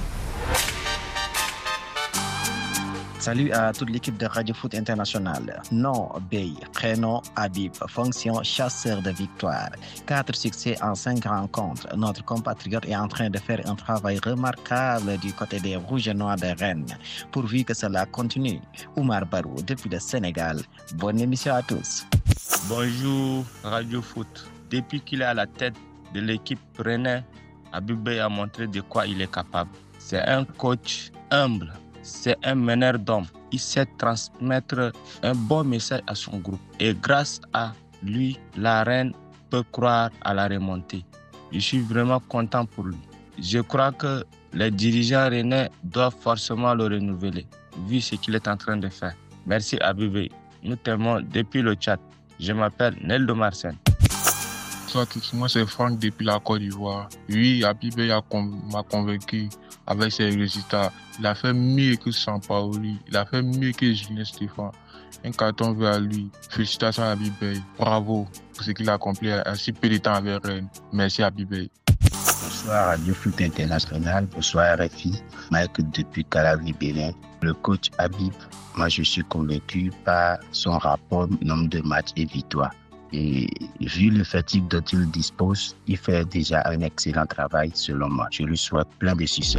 Salut à toute l'équipe de Radio Foot International. Nom Beye, prénom Habib, fonction chasseur de victoire. Quatre succès en cinq rencontres. Notre compatriote est en train de faire un travail remarquable du côté des Rouges et Noirs de Rennes. Pourvu que cela continue. Oumar Barou, depuis le Sénégal. Bonne émission à tous. Bonjour Radio Foot. Depuis qu'il est à la tête de l'équipe rennais, Habib Beye a montré de quoi il est capable. C'est un coach humble. C'est un meneur d'hommes. Il sait transmettre un bon message à son groupe. Et grâce à lui, la Rennes peut croire à la remontée. Je suis vraiment content pour lui. Je crois que les dirigeants rennais doivent forcément le renouveler, vu ce qu'il est en train de faire. Merci Abibé. Nous t'aimons depuis le Tchad. Je m'appelle Neldo Marcel. Bonsoir tous, moi c'est Franck depuis la Côte d'Ivoire. Oui, Abibé m'a convaincu avec ses résultats. Il a fait mieux que Sampaoli, il a fait mieux que Julien Stéphane. Un carton vers lui. Félicitations à Abibé. Bravo pour ce qu'il a accompli en si peu de temps avec Rennes. Merci Abibé. Bonsoir Radio Foot International, bonsoir R F I, Mike depuis Calavi Bénin. Le coach Habib, moi je suis convaincu par son rapport nombre de matchs et victoires. Et vu le fatigue dont il dispose, il fait déjà un excellent travail selon moi. Je lui souhaite plein de succès.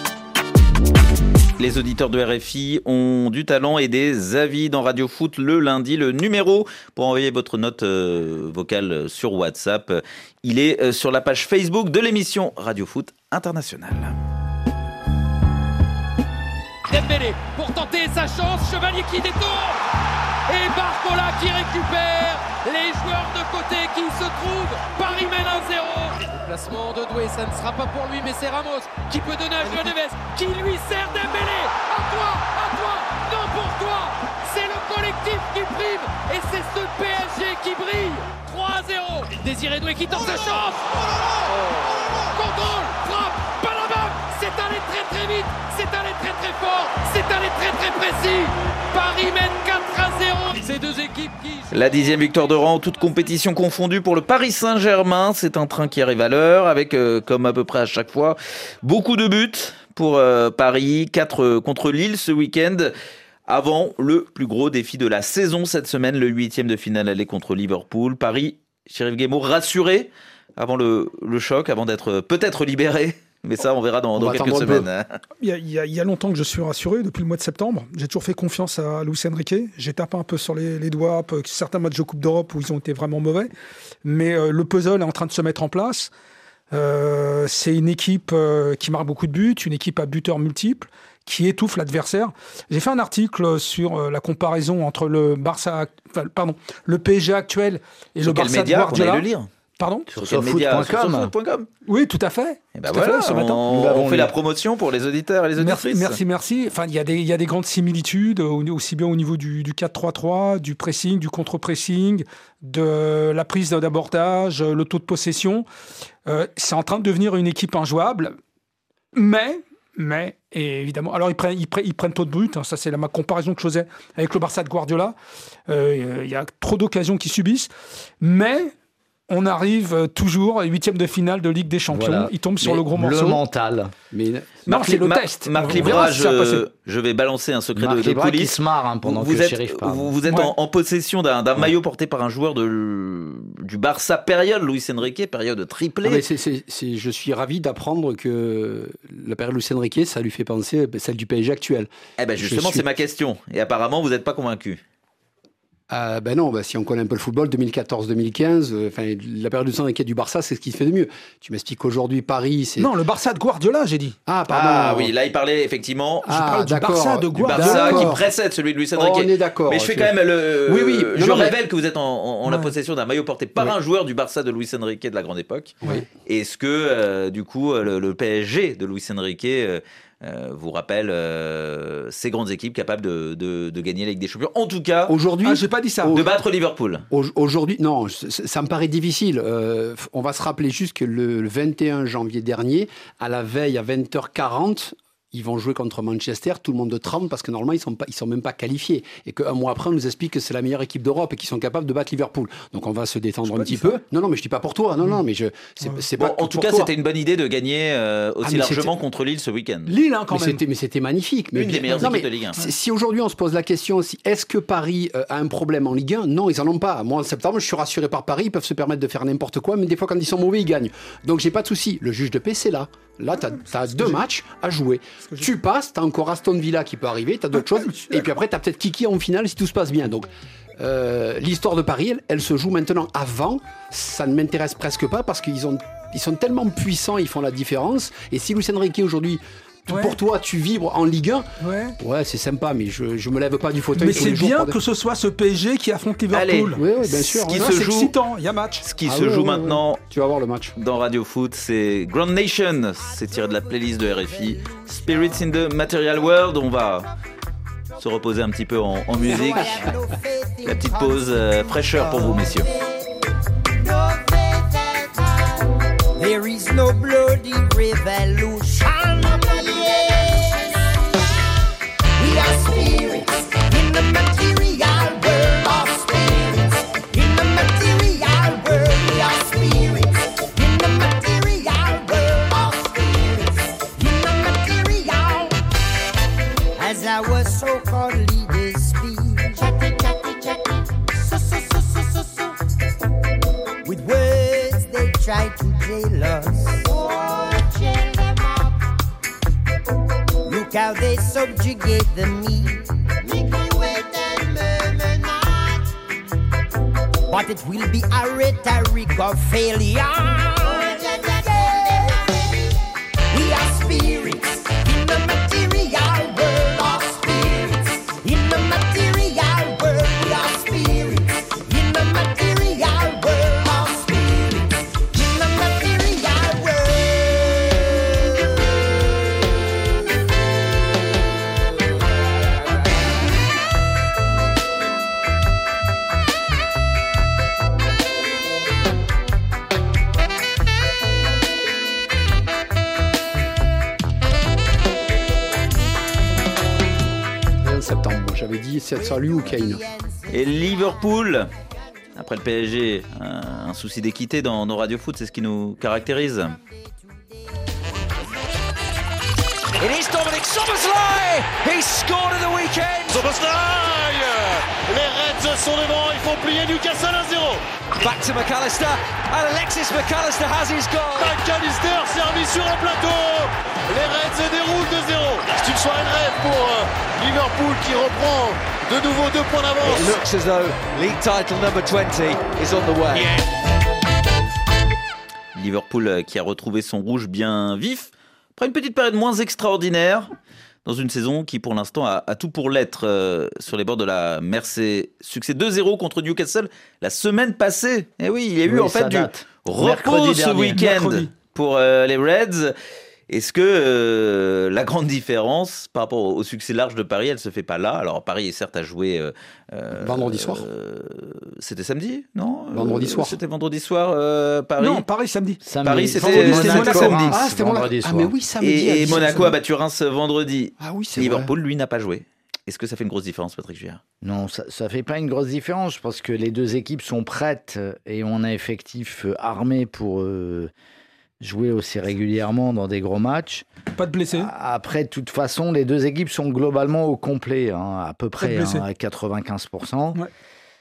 Les auditeurs de R F I ont du talent et des avis dans Radio Foot le lundi. Le numéro pour envoyer votre note euh, vocale sur WhatsApp, il est euh, sur la page Facebook de l'émission Radio Foot International. Dembélé pour tenter sa chance, Chevalier qui détourne et Barcola qui récupère. Les joueurs de côté qui se trouvent, Paris mène un zéro. Déplacement de Doué, ça ne sera pas pour lui, mais c'est Ramos qui peut donner à João Neves, qui lui sert Dembélé. À toi, à toi, non pour toi. C'est le collectif qui prime et c'est ce P S G qui brille. trois à zéro. Désiré Doué qui tente sa chance. Contrôle, frappe, balabam. C'est allé très très vite, c'est allé très très fort, c'est allé très très précis. Paris mène quatre à zéro. Ces deux équipes qui... La dixième victoire de rang, toute compétition confondue pour le Paris Saint-Germain. C'est un train qui arrive à l'heure avec, euh, comme à peu près à chaque fois, beaucoup de buts pour euh, Paris. quatre euh, contre Lille ce week-end. Avant le plus gros défi de la saison cette semaine, le huitième de finale aller contre Liverpool. Paris, Chérif Guémot, rassuré avant le, le choc, avant d'être peut-être libéré. Mais ça, on verra dans, on dans quelques semaines. Il y, a, il, y a, il y a longtemps que je suis rassuré, depuis le mois de septembre. J'ai toujours fait confiance à Luis Enrique. J'ai tapé un peu sur les, les doigts, certains matchs de Coupe d'Europe où ils ont été vraiment mauvais. Mais euh, le puzzle est en train de se mettre en place. Euh, c'est une équipe euh, qui marque beaucoup de buts, une équipe à buteurs multiples, qui étouffe l'adversaire. J'ai fait un article sur euh, la comparaison entre le Barça, enfin, pardon, le P S G actuel et sur le Barça de Guardiola. Le lire Pardon Sur quel média ? Sur foot point com. Oui, tout à fait. Et ben tout voilà, à fait, ce matin. on, on fait la promotion pour les auditeurs et les auditrices. Merci, merci, merci. Enfin, il y a des, il y a des grandes similitudes, aussi bien au niveau du, du quatre trois trois, du pressing, du contre-pressing, de la prise d'abordage, le taux de possession. Euh, c'est en train de devenir une équipe injouable, mais... Mais, et évidemment, alors ils prennent, ils prennent, ils prennent taux de but, hein, ça c'est la ma comparaison que je faisais avec le Barça de Guardiola. Euh, il y a trop d'occasions qu'ils subissent, mais on arrive toujours à huitième de finale de Ligue des Champions. Voilà. Ils tombent sur mais le gros morceau. Le mental. Mais non, c'est le Mar- test. Marc Libra, je, je vais balancer un secret Marc de, de Libra coulisses. Qui se marre hein, pendant vous que êtes, Chérif parle. Vous, vous êtes ouais. en, en possession d'un, d'un ouais. maillot porté par un joueur de, du Barça période Luis Enrique, période triplée. Ah mais c'est, c'est, c'est, je suis ravi d'apprendre que la période Luis Enrique, ça lui fait penser à celle du P S G actuel. Eh ben justement, suis... c'est ma question. Et apparemment, vous n'êtes pas convaincu. Euh, ben non, ben si on connaît un peu le football, deux mille quatorze deux mille quinze, euh, la période de Luis Enrique du Barça, c'est ce qui se fait de mieux. Tu m'expliques qu'aujourd'hui, Paris, c'est... Non, le Barça de Guardiola, j'ai dit. Ah, pardon. Ah oui, là, il parlait effectivement... Ah, je parle du d'accord. Barça de Guardiola. Du Barça qui précède celui de Luis Enrique. Oh, on est d'accord. Mais je fais quand même le... Oui, oui. Je non, non, révèle mais... que vous êtes en, en, en ouais. la possession d'un maillot porté par oui. un joueur du Barça de Luis Enrique de la grande époque. Oui. Est-ce que, euh, du coup, le, le P S G de Luis Enrique... Euh, Euh, vous rappelle euh, ces grandes équipes capables de, de, de gagner la Ligue des Champions. En tout cas, aujourd'hui, ah, j'ai pas dit ça. De battre Liverpool. Aujourd'hui, non, ça, ça me paraît difficile. Euh, on va se rappeler juste que le, le vingt et un janvier dernier, à la veille à vingt heures quarante, ils vont jouer contre Manchester, tout le monde tremble parce que normalement ils sont pas, ils sont même pas qualifiés et qu'un mois après on nous explique que c'est la meilleure équipe d'Europe et qu'ils sont capables de battre Liverpool. Donc on va se détendre un petit peu. Ça. Non non mais je dis pas pour toi, non non mais je c'est, c'est bon, pas. En tout cas toi. c'était une bonne idée de gagner euh, aussi ah, largement c'était... contre Lille ce week-end. Lille hein, quand mais même. C'était, mais c'était magnifique. Mais une des meilleures non, équipes de Ligue un. Si aujourd'hui on se pose la question si est-ce que Paris euh, a un problème en Ligue un, non ils en ont pas. Moi en septembre je suis rassuré par Paris, ils peuvent se permettre de faire n'importe quoi, mais des fois quand ils sont mauvais ils gagnent. Donc j'ai pas de souci. Le juge de paix c'est là. Là, tu as deux matchs à jouer. Tu passes, tu as encore Aston Villa qui peut arriver, tu as d'autres choses. Et puis après, tu as peut-être Kiki en finale si tout se passe bien. Donc, euh, l'histoire de Paris, elle, elle se joue maintenant. Avant, ça ne m'intéresse presque pas parce qu'ils ont, ils sont tellement puissants, ils font la différence. Et si Luis Enrique aujourd'hui Ouais. pour toi, tu vibres en Ligue un. Ouais. Ouais, c'est sympa, mais je je me lève pas du fauteuil. Mais tous c'est les jours bien pour que ce soit ce P S G qui affronte Liverpool. Allez. Oui, oui, bien sûr. Ce qui Ouais, se c'est joue- excitant, il y a match. Ce qui Ah se ouais, joue ouais, maintenant ouais. Tu vas voir le match. dans Radio Foot, c'est Grand Nation. C'est tiré de la playlist de R F I. Spirits in the Material World. On va se reposer un petit peu en, en musique. La petite pause euh, fraîcheur pour vous, messieurs. There is no bloody revolution. Yes. We are spirits in the material world of spirits. In the material world, we are spirits. In the material world of spirits. In the material. As our so-called leaders speak. Chatty, chatty, chatty. So, so, so, so, so, so. With words they try to jail us. Oh, jail them up. Look how they subjugate the meek. Make me wait and murmur not. But it will be a rhetoric of failure. Oh, yeah, yeah, yeah. We are spirits in the material world of spirits. In the material world, we are spirits. In the material world of spirits. In the material world. En septembre, moi, j'avais dit c'est ça lui ou Kane. Et Liverpool, après le P S G, un, un souci d'équité dans nos Radio Foot, c'est ce qui nous caractérise. It is Dominic Szoboszlai. He scored at the weekend. Szoboszlai. Les Reds sont devant, ils font plier Newcastle un zéro. Back to McAllister. And Alexis McAllister has his goal. McAllister servi sur un plateau. Les Reds déroulent deux zéro. C'est une soirée de rêve pour euh, Liverpool qui reprend de nouveau deux points d'avance. It looks as though league title number twenty is on the way. Liverpool euh, qui a retrouvé son rouge bien vif, après une petite période moins extraordinaire, dans une saison qui pour l'instant a, a tout pour l'être euh, sur les bords de la Mersey. Succès deux zéro contre Newcastle la semaine passée. Et oui, il y a eu Oui, en fait ça du date. repos Mercredi ce dernier. week-end Mercredi. pour euh, les Reds. Est-ce que euh, la grande différence par rapport au, au succès large de Paris, elle se fait pas là? Alors Paris, certes, a joué euh, euh, Vendredi soir. euh, c'était samedi, non? Vendredi Euh, soir. C'était vendredi soir, euh, Paris. Non, Paris samedi. Samedi. Paris, c'était Vendredi, c'était Monaco. samedi. Ah, c'était mon Vendredi Ah, soir. mais oui, samedi. à Et, et dix-sept heures. Monaco a battu Reims vendredi. Ah oui, c'est Liverpool, lui, n'a pas joué. Est-ce que ça fait une grosse différence, Patrick Juillard? Non, ça ne fait pas une grosse différence parce que les deux équipes sont prêtes et on a effectif euh, armé pour euh, jouer aussi régulièrement dans des gros matchs. Pas de blessés. Après, de toute façon, les deux équipes sont globalement au complet, hein, à peu près, blessés. hein, à quatre-vingt-quinze pour cent. Ouais.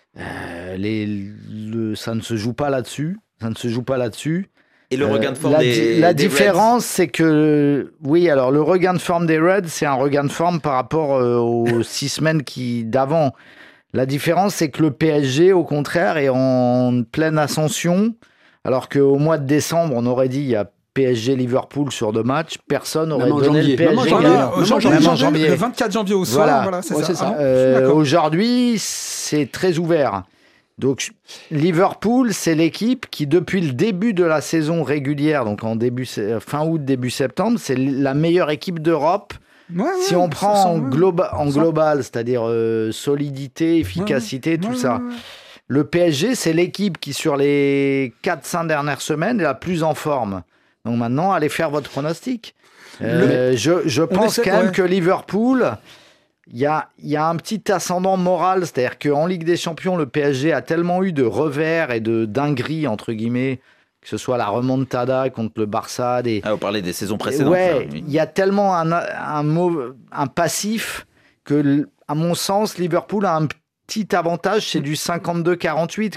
Euh, les, le, ça ne se joue pas là-dessus. Ça ne se joue pas là-dessus. Et le regain de forme la, des La des différence, c'est que, oui, alors le regain de forme des Reds, c'est un regain de forme par rapport euh, aux six semaines qui, d'avant. La différence, c'est que le P S G, au contraire, est en pleine ascension, alors qu'au mois de décembre, on aurait dit il y a P S G-Liverpool sur deux matchs, personne n'aurait Même en donné janvier. le P S G Même en janvier. gagnant. Voilà, janvier, Même en janvier, janvier. le vingt-quatre janvier au soir, Voilà, voilà, c'est Ouais, ça. c'est ça. Ah bon, Euh, d'accord. Aujourd'hui, c'est très ouvert. Donc, Liverpool, c'est l'équipe qui, depuis le début de la saison régulière, donc en début, fin août, début septembre, c'est la meilleure équipe d'Europe. Ouais, ouais, Si on prend ça, en, ouais. globa- en Ça. global, c'est-à-dire euh, solidité, efficacité, tout Ouais, ça. ouais, ouais. Le P S G, c'est l'équipe qui, sur les quatre cinq dernières semaines, est la plus en forme. Donc maintenant, allez faire votre pronostic. Euh, je, je pense essaie- quand même ouais. que Liverpool, il y a, il y a un petit ascendant moral. C'est-à-dire qu'en Ligue des Champions, le P S G a tellement eu de revers et de dingueries, entre guillemets, que ce soit la remontada contre le Barça. Des... Ah, vous parlez des saisons précédentes. Ouais, là, oui. il y a tellement un, un, mot, un passif que, à mon sens, Liverpool a un petit avantage, c'est du cinquante-deux quarante-huit, quoi.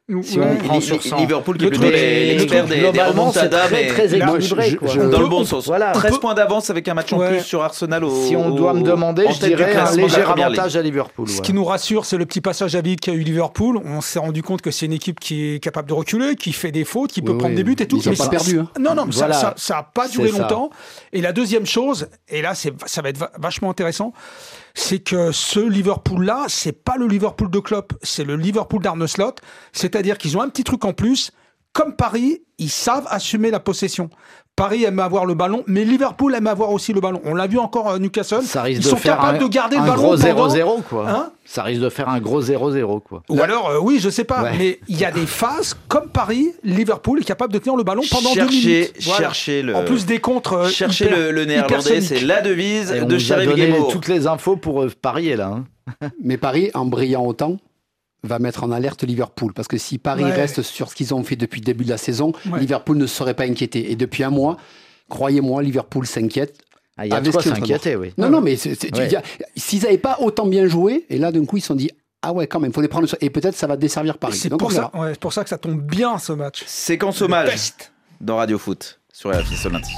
Si on prend sur cent. Liverpool qui est plutôt l'expert des, des remontadas, mais très équilibré. Moi, je, je, dans le bon sens. Voilà. treize points d'avance avec un match en ouais. plus sur Arsenal. Au, si on doit me demander, je dirais un léger avantage à Liverpool. Ce ouais. qui nous rassure, c'est le petit passage à vide qu'a eu Liverpool. On s'est rendu compte que c'est une équipe qui est capable de reculer, qui fait des fautes, qui peut oui, prendre oui. des buts et tout. Ils n'ont pas perdu. Hein. Non, non, mais voilà. ça n'a pas duré longtemps. Et la deuxième chose, et là, ça va être vachement intéressant, c'est que ce Liverpool-là, c'est pas le Liverpool de Klopp, c'est le Liverpool d'Arne Slot. C'est-à-dire qu'ils ont un petit truc en plus. Comme Paris, ils savent assumer la possession. Paris aime avoir le ballon, mais Liverpool aime avoir aussi le ballon. On l'a vu encore à Newcastle. Ça risque ils de sont faire capables un, de garder un le ballon gros pendant... zéro zéro, quoi. Hein ça risque de faire un gros zéro zéro, quoi. Ou alors, euh, oui, je sais pas, ouais. mais il y a des phases, comme Paris, Liverpool est capable de tenir le ballon pendant chercher, deux minutes. Voilà. Chercher le... En plus des contres euh, Chercher hyper, le, le néerlandais, c'est la devise Et de Sheriff Gaymour. Toutes les infos pour euh, parier, là. Hein. Mais Paris, en brillant autant, va mettre en alerte Liverpool. Parce que si Paris ouais. reste sur ce qu'ils ont fait depuis le début de la saison, ouais. Liverpool ne serait pas inquiété. Et depuis un mois, croyez-moi, Liverpool s'inquiète. Ah, il y a de quoi s'inquiéter, oui. Non, non, mais c'est, c'est, ouais. a, s'ils n'avaient pas autant bien joué, et là, d'un coup, ils se sont dit, ah ouais, quand même, il faut les prendre. Et peut-être ça va desservir Paris. C'est, Donc, pour ça, ouais, c'est pour ça que ça tombe bien, ce match. Séquence hommage dans Radio Foot, sur R F I ce lundi.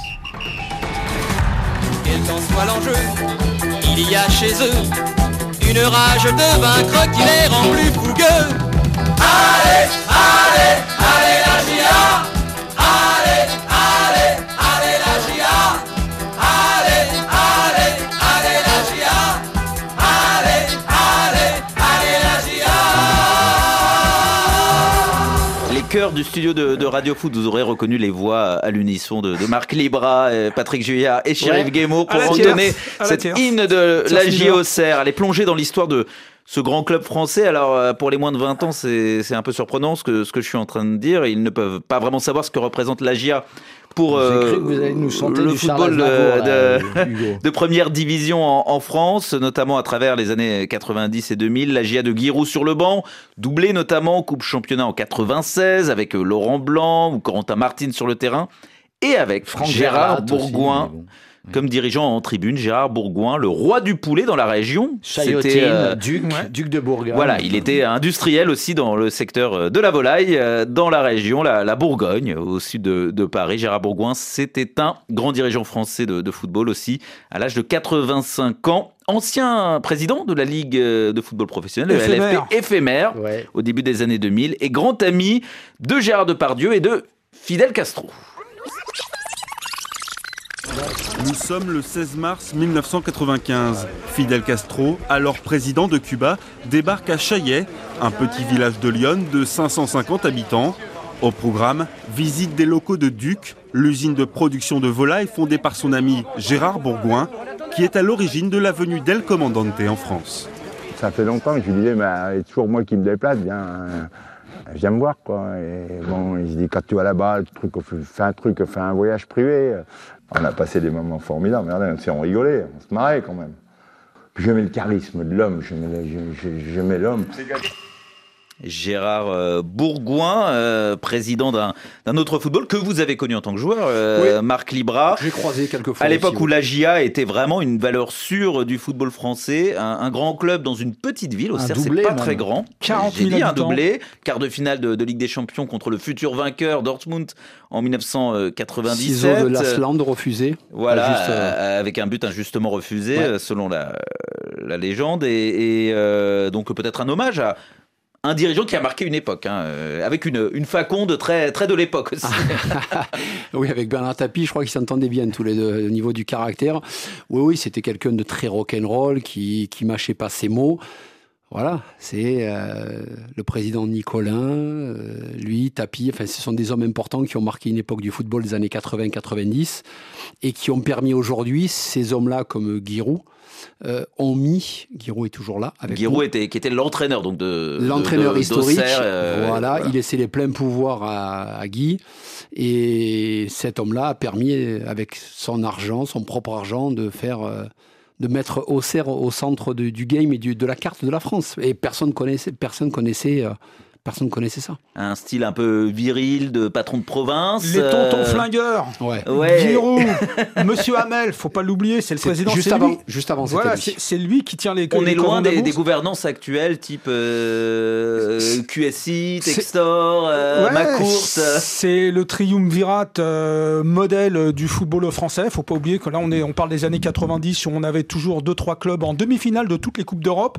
Quel qu'en soit l'enjeu, il y a chez eux une rage de vaincre qui les rend plus fougueux. Allez, allez, allez la J A, allez, allez, allez la J A, allez, allez, allez la J A, allez, allez, allez la J A. Les chœurs du studio de, de Radio Foot, vous aurez reconnu les voix à l'unisson de, de Marc Libra, Patrick Juillard et Sheriff ouais. Gaymour pour entonner cette hymne de la J O C R. Elle est plongée dans l'histoire de ce grand club français. Alors, pour les moins de vingt ans, c'est, c'est un peu surprenant ce que, ce que je suis en train de dire. Ils ne peuvent pas vraiment savoir ce que représente l'A J A pour euh, nous le football de, de, de première division en, en France, notamment à travers les années quatre-vingt-dix et deux mille. L'A J A de Giroud sur le banc, doublé notamment Coupe Championnat en quatre-vingt-seize avec Laurent Blanc ou Corentin Martin sur le terrain et avec Franck Gérard, Gérard Bourgoin. Comme dirigeant en tribune, Gérard Bourgoin, le roi du poulet dans la région. Chaillotine, C'était, euh, duc, ouais. duc de Bourgogne. Voilà, il était industriel aussi dans le secteur de la volaille, dans la région, la, la Bourgogne, au sud de, de Paris. Gérard Bourgoin, c'était un grand dirigeant français de, de football aussi, à l'âge de quatre-vingt-cinq ans. Ancien président de la Ligue de football professionnel, le L F P éphémère, ouais. au début des années deux mille, et grand ami de Gérard Depardieu et de Fidel Castro. Nous sommes le seize mars mille neuf cent quatre-vingt-quinze. Fidel Castro, alors président de Cuba, débarque à Chaillet, un petit village de Lyon de cinq cent cinquante habitants. Au programme, visite des locaux de Duc, l'usine de production de volailles fondée par son ami Gérard Bourgoin, qui est à l'origine de la venue d'El Comandante en France. Ça fait longtemps que je lui disais, mais c'est toujours moi qui me déplace, viens, viens me voir, quoi. Et bon, il se dit, quand tu vas là-bas, truc, fais un truc, fais un voyage privé. On a passé des moments formidables, regardez, on rigolait, on se marrait quand même. Puis j'aimais le charisme de l'homme, j'aimais, j'aimais l'homme. Gérard euh, Bourgoin, euh, président d'un, d'un autre football que vous avez connu en tant que joueur, euh, oui. Marc Libra. J'ai croisé quelques fois. À l'époque aussi, où oui. la J A était vraiment une valeur sûre du football français, un, un grand club dans une petite ville, Auxerre, c'est pas même. Très grand. quarante mille J'ai dit habitants. Un doublé, quart de finale de, de Ligue des Champions contre le futur vainqueur Dortmund en dix-neuf cent quatre-vingt-dix-sept. Ciseaux de Lasland refusé. Voilà, juste, euh... avec un but injustement refusé, ouais. selon la, la légende, et, et euh, donc peut-être un hommage à un dirigeant qui a marqué une époque, hein, euh, avec une, une faconde très, très de l'époque aussi. Oui, avec Bernard Tapie, je crois qu'ils s'entendaient bien tous les deux au niveau du caractère. Oui, oui, c'était quelqu'un de très rock'n'roll, qui qui mâchait pas ses mots. Voilà, c'est euh, le président Nicolin, euh, lui, Tapie, enfin, ce sont des hommes importants qui ont marqué une époque du football des années quatre-vingts quatre-vingt-dix et qui ont permis aujourd'hui, ces hommes-là comme Giroud, Euh, ont mis, Giroud est toujours là avec Giroud était, qui était l'entraîneur donc de l'entraîneur de, de, historique euh, voilà, voilà, il laissait les pleins pouvoirs à, à Guy et cet homme-là a permis avec son argent, son propre argent de faire euh, de mettre Auxerre au centre de, du game et du, de la carte de la France et personne connaissait, personne connaissait euh, Personne ne connaissait ça. Un style un peu viril de patron de province. Les tontons euh... flingueurs. Ouais. ouais. Giroud, Monsieur Hamel, faut pas l'oublier, c'est le c'est président. Juste c'est avant, lui. juste avant, c'était voilà, lui. c'est, c'est lui qui tient les. On les est loin des, bourse. des gouvernances actuelles, type euh, Q S I, Textor, euh, ouais, Macourt. C'est le triumvirat euh, modèle du football français. Faut pas oublier que là, on est, on parle des années quatre-vingt-dix où on avait toujours deux, trois clubs en demi-finale de toutes les coupes d'Europe.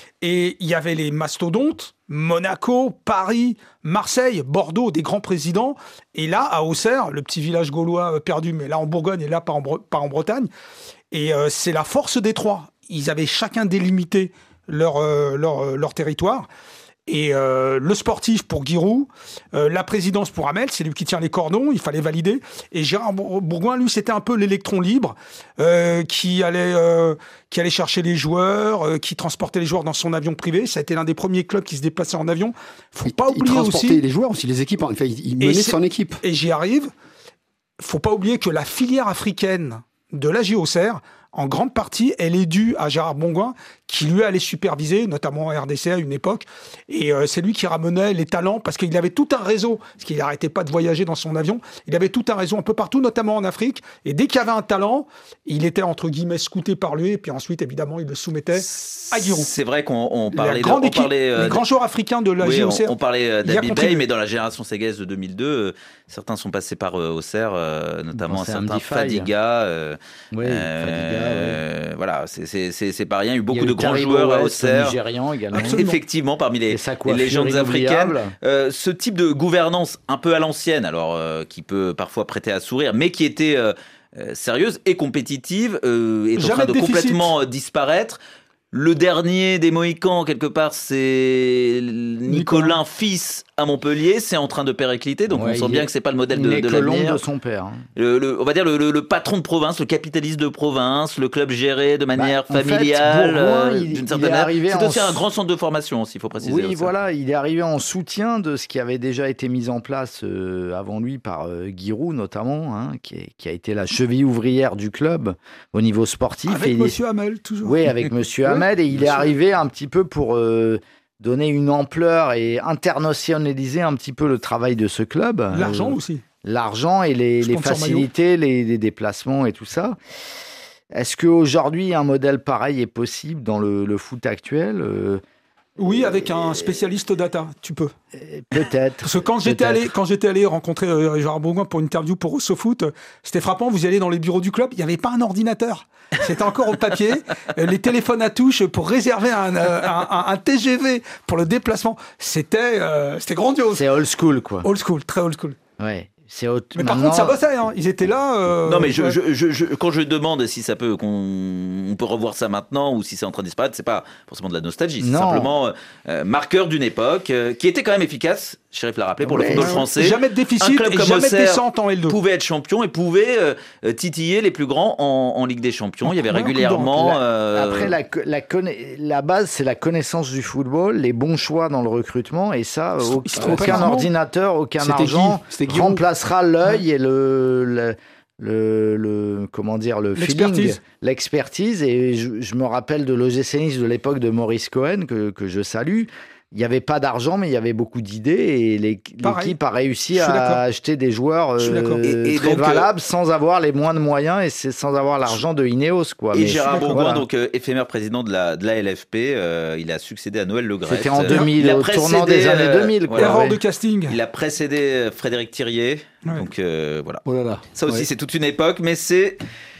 Et il y avait les mastodontes, Monaco, Paris, Marseille, Bordeaux, des grands présidents. Et là, à Auxerre, le petit village gaulois perdu, mais là en Bourgogne et là pas en, Bre- pas en Bretagne. Et euh, c'est la force des trois. Ils avaient chacun délimité leur, euh, leur, euh, leur territoire. Et euh, le sportif pour Giroud, euh, la présidence pour Hamel, c'est lui qui tient les cordons, il fallait valider. Et Gérard Bourgoin, lui, c'était un peu l'électron libre euh, qui allait euh, qui allait chercher les joueurs, euh, qui transportait les joueurs dans son avion privé. Ça a été l'un des premiers clubs qui se déplaçait en avion. Faut pas il, oublier il transportait aussi les joueurs aussi, les équipes. Enfin, il, il menait son équipe. Et j'y arrive. Faut pas oublier que la filière africaine de l'A J Auxerre, en grande partie, elle est due à Gérard Bourgoin, qui lui allait superviser, notamment en R D C à une époque. Et euh, c'est lui qui ramenait les talents, parce qu'il avait tout un réseau, parce qu'il n'arrêtait pas de voyager dans son avion. Il avait tout un réseau un peu partout, notamment en Afrique. Et dès qu'il y avait un talent, il était, entre guillemets, scouté par lui. Et puis ensuite, évidemment, il le soumettait à Giroud. C'est vrai qu'on on parlait... De, on équipe, parlait euh, les grands joueurs africains de l'A J Auxerre. Oui, on, on parlait d'Abi Bey, mais dans la génération ségaise de deux mille deux, euh, certains sont passés par euh, Auxerre, euh, notamment un certain Fadiga. Euh, oui, euh, Fadiga, euh, oui. Voilà, c'est, c'est, c'est, c'est pas rien. Il y a eu beaucoup il y a de eu grands Taribo joueurs à West, Auxerre. Nigérian également. Effectivement, parmi les, les légendes africaines. Euh, ce type de gouvernance un peu à l'ancienne, alors euh, qui peut parfois prêter à sourire, mais qui était euh, euh, sérieuse et compétitive, euh, est Jamais en train de, de complètement euh, disparaître. Le dernier des Mohicans, quelque part, c'est Nicolin fils à Montpellier. C'est en train de péricliter, donc ouais, on sent bien que c'est pas le modèle de, de l'avenir. de son père. Hein. Le, le, on va dire le, le, le patron de province, le capitaliste de province, le club géré de manière bah, familiale. Fait, Bourgoin, euh, d'une certaine manière. C'est aussi en... un grand centre de formation, s'il faut préciser. Oui, voilà, il est arrivé en soutien de ce qui avait déjà été mis en place euh, avant lui par euh, Giroud notamment, hein, qui, est, qui a été la cheville ouvrière du club au niveau sportif. Avec et Monsieur il... Hamel, toujours. Oui, avec Monsieur Hamel. Et il est arrivé un petit peu pour euh, donner une ampleur et internationaliser un petit peu le travail de ce club. L'argent euh, aussi. L'argent et les, les facilités, les, les déplacements et tout ça. Est-ce qu'aujourd'hui, un modèle pareil est possible dans le, le foot actuel euh, Oui, avec un spécialiste data, tu peux. Peut-être. Parce que quand j'étais allé, quand j'étais allé rencontrer euh, Gérard Bourgoin pour une interview pour SoFoot, euh, c'était frappant. Vous allez dans les bureaux du club, il n'y avait pas un ordinateur. C'était encore au papier. euh, les téléphones à touche pour réserver un, euh, un, un, un T G V pour le déplacement, c'était, euh, c'était grandiose. C'est old school, quoi. Old school, très old school. Ouais. C'est autre... Mais par Maintenant... contre, ça bossait, hein. Ils étaient là. Euh... Non, mais je, ouais. je, je, je, quand je demande si ça peut, qu'on on peut revoir ça maintenant ou si c'est en train de disparaître, c'est pas forcément de la nostalgie, c'est non. simplement euh, marqueur d'une époque euh, qui était quand même efficace. Chérif l'a rappelé pour ouais, le football ouais. français. Jamais de déficit un club et comme jamais de Auxerre descente en L deux. Pouvait être champion et pouvait euh, titiller les plus grands en, en Ligue des Champions. Il y avait ouais, régulièrement. La, euh... Après, la, la, conna- la base, c'est la connaissance du football, les bons choix dans le recrutement, et ça, au, aucun ordinateur, aucun C'était argent qui remplacera l'œil ouais. et le, le Le, le comment dire le l'expertise. feeling, l'expertise. Et je, je me rappelle de l'O G C Nice de l'époque de Maurice Cohen que, que je salue. Il n'y avait pas d'argent, mais il y avait beaucoup d'idées et les, l'équipe a réussi à d'accord. acheter des joueurs euh, et, et très donc, valables euh, sans avoir les moindres moyens et c'est sans avoir l'argent de Ineos. Quoi. Et mais Gérard Bourgoin, voilà. donc euh, éphémère président de la, de la L F P, euh, il a succédé à Noël Le Graët. C'était en deux mille, au tournant des années deux mille. Quoi. Erreur ouais. de casting. Il a précédé Frédéric Thirier. Ouais. Donc euh, voilà. Oh là là. Ça aussi, ouais. c'est toute une époque, mais c'est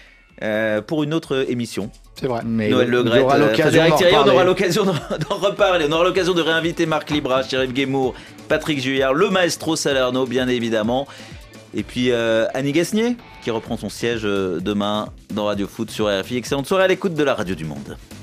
euh, pour une autre émission. C'est vrai. Mais Noël Le Graët, Frédéric Thirier, on aura l'occasion d'en, d'en reparler. On aura l'occasion de réinviter Marc Libra, Chérif Guémour, Patrick Juillard, le maestro Salerno, bien évidemment. Et puis euh, Annie Gasnier, qui reprend son siège demain dans Radio Foot sur R F I. Excellente soirée à l'écoute de la Radio du Monde.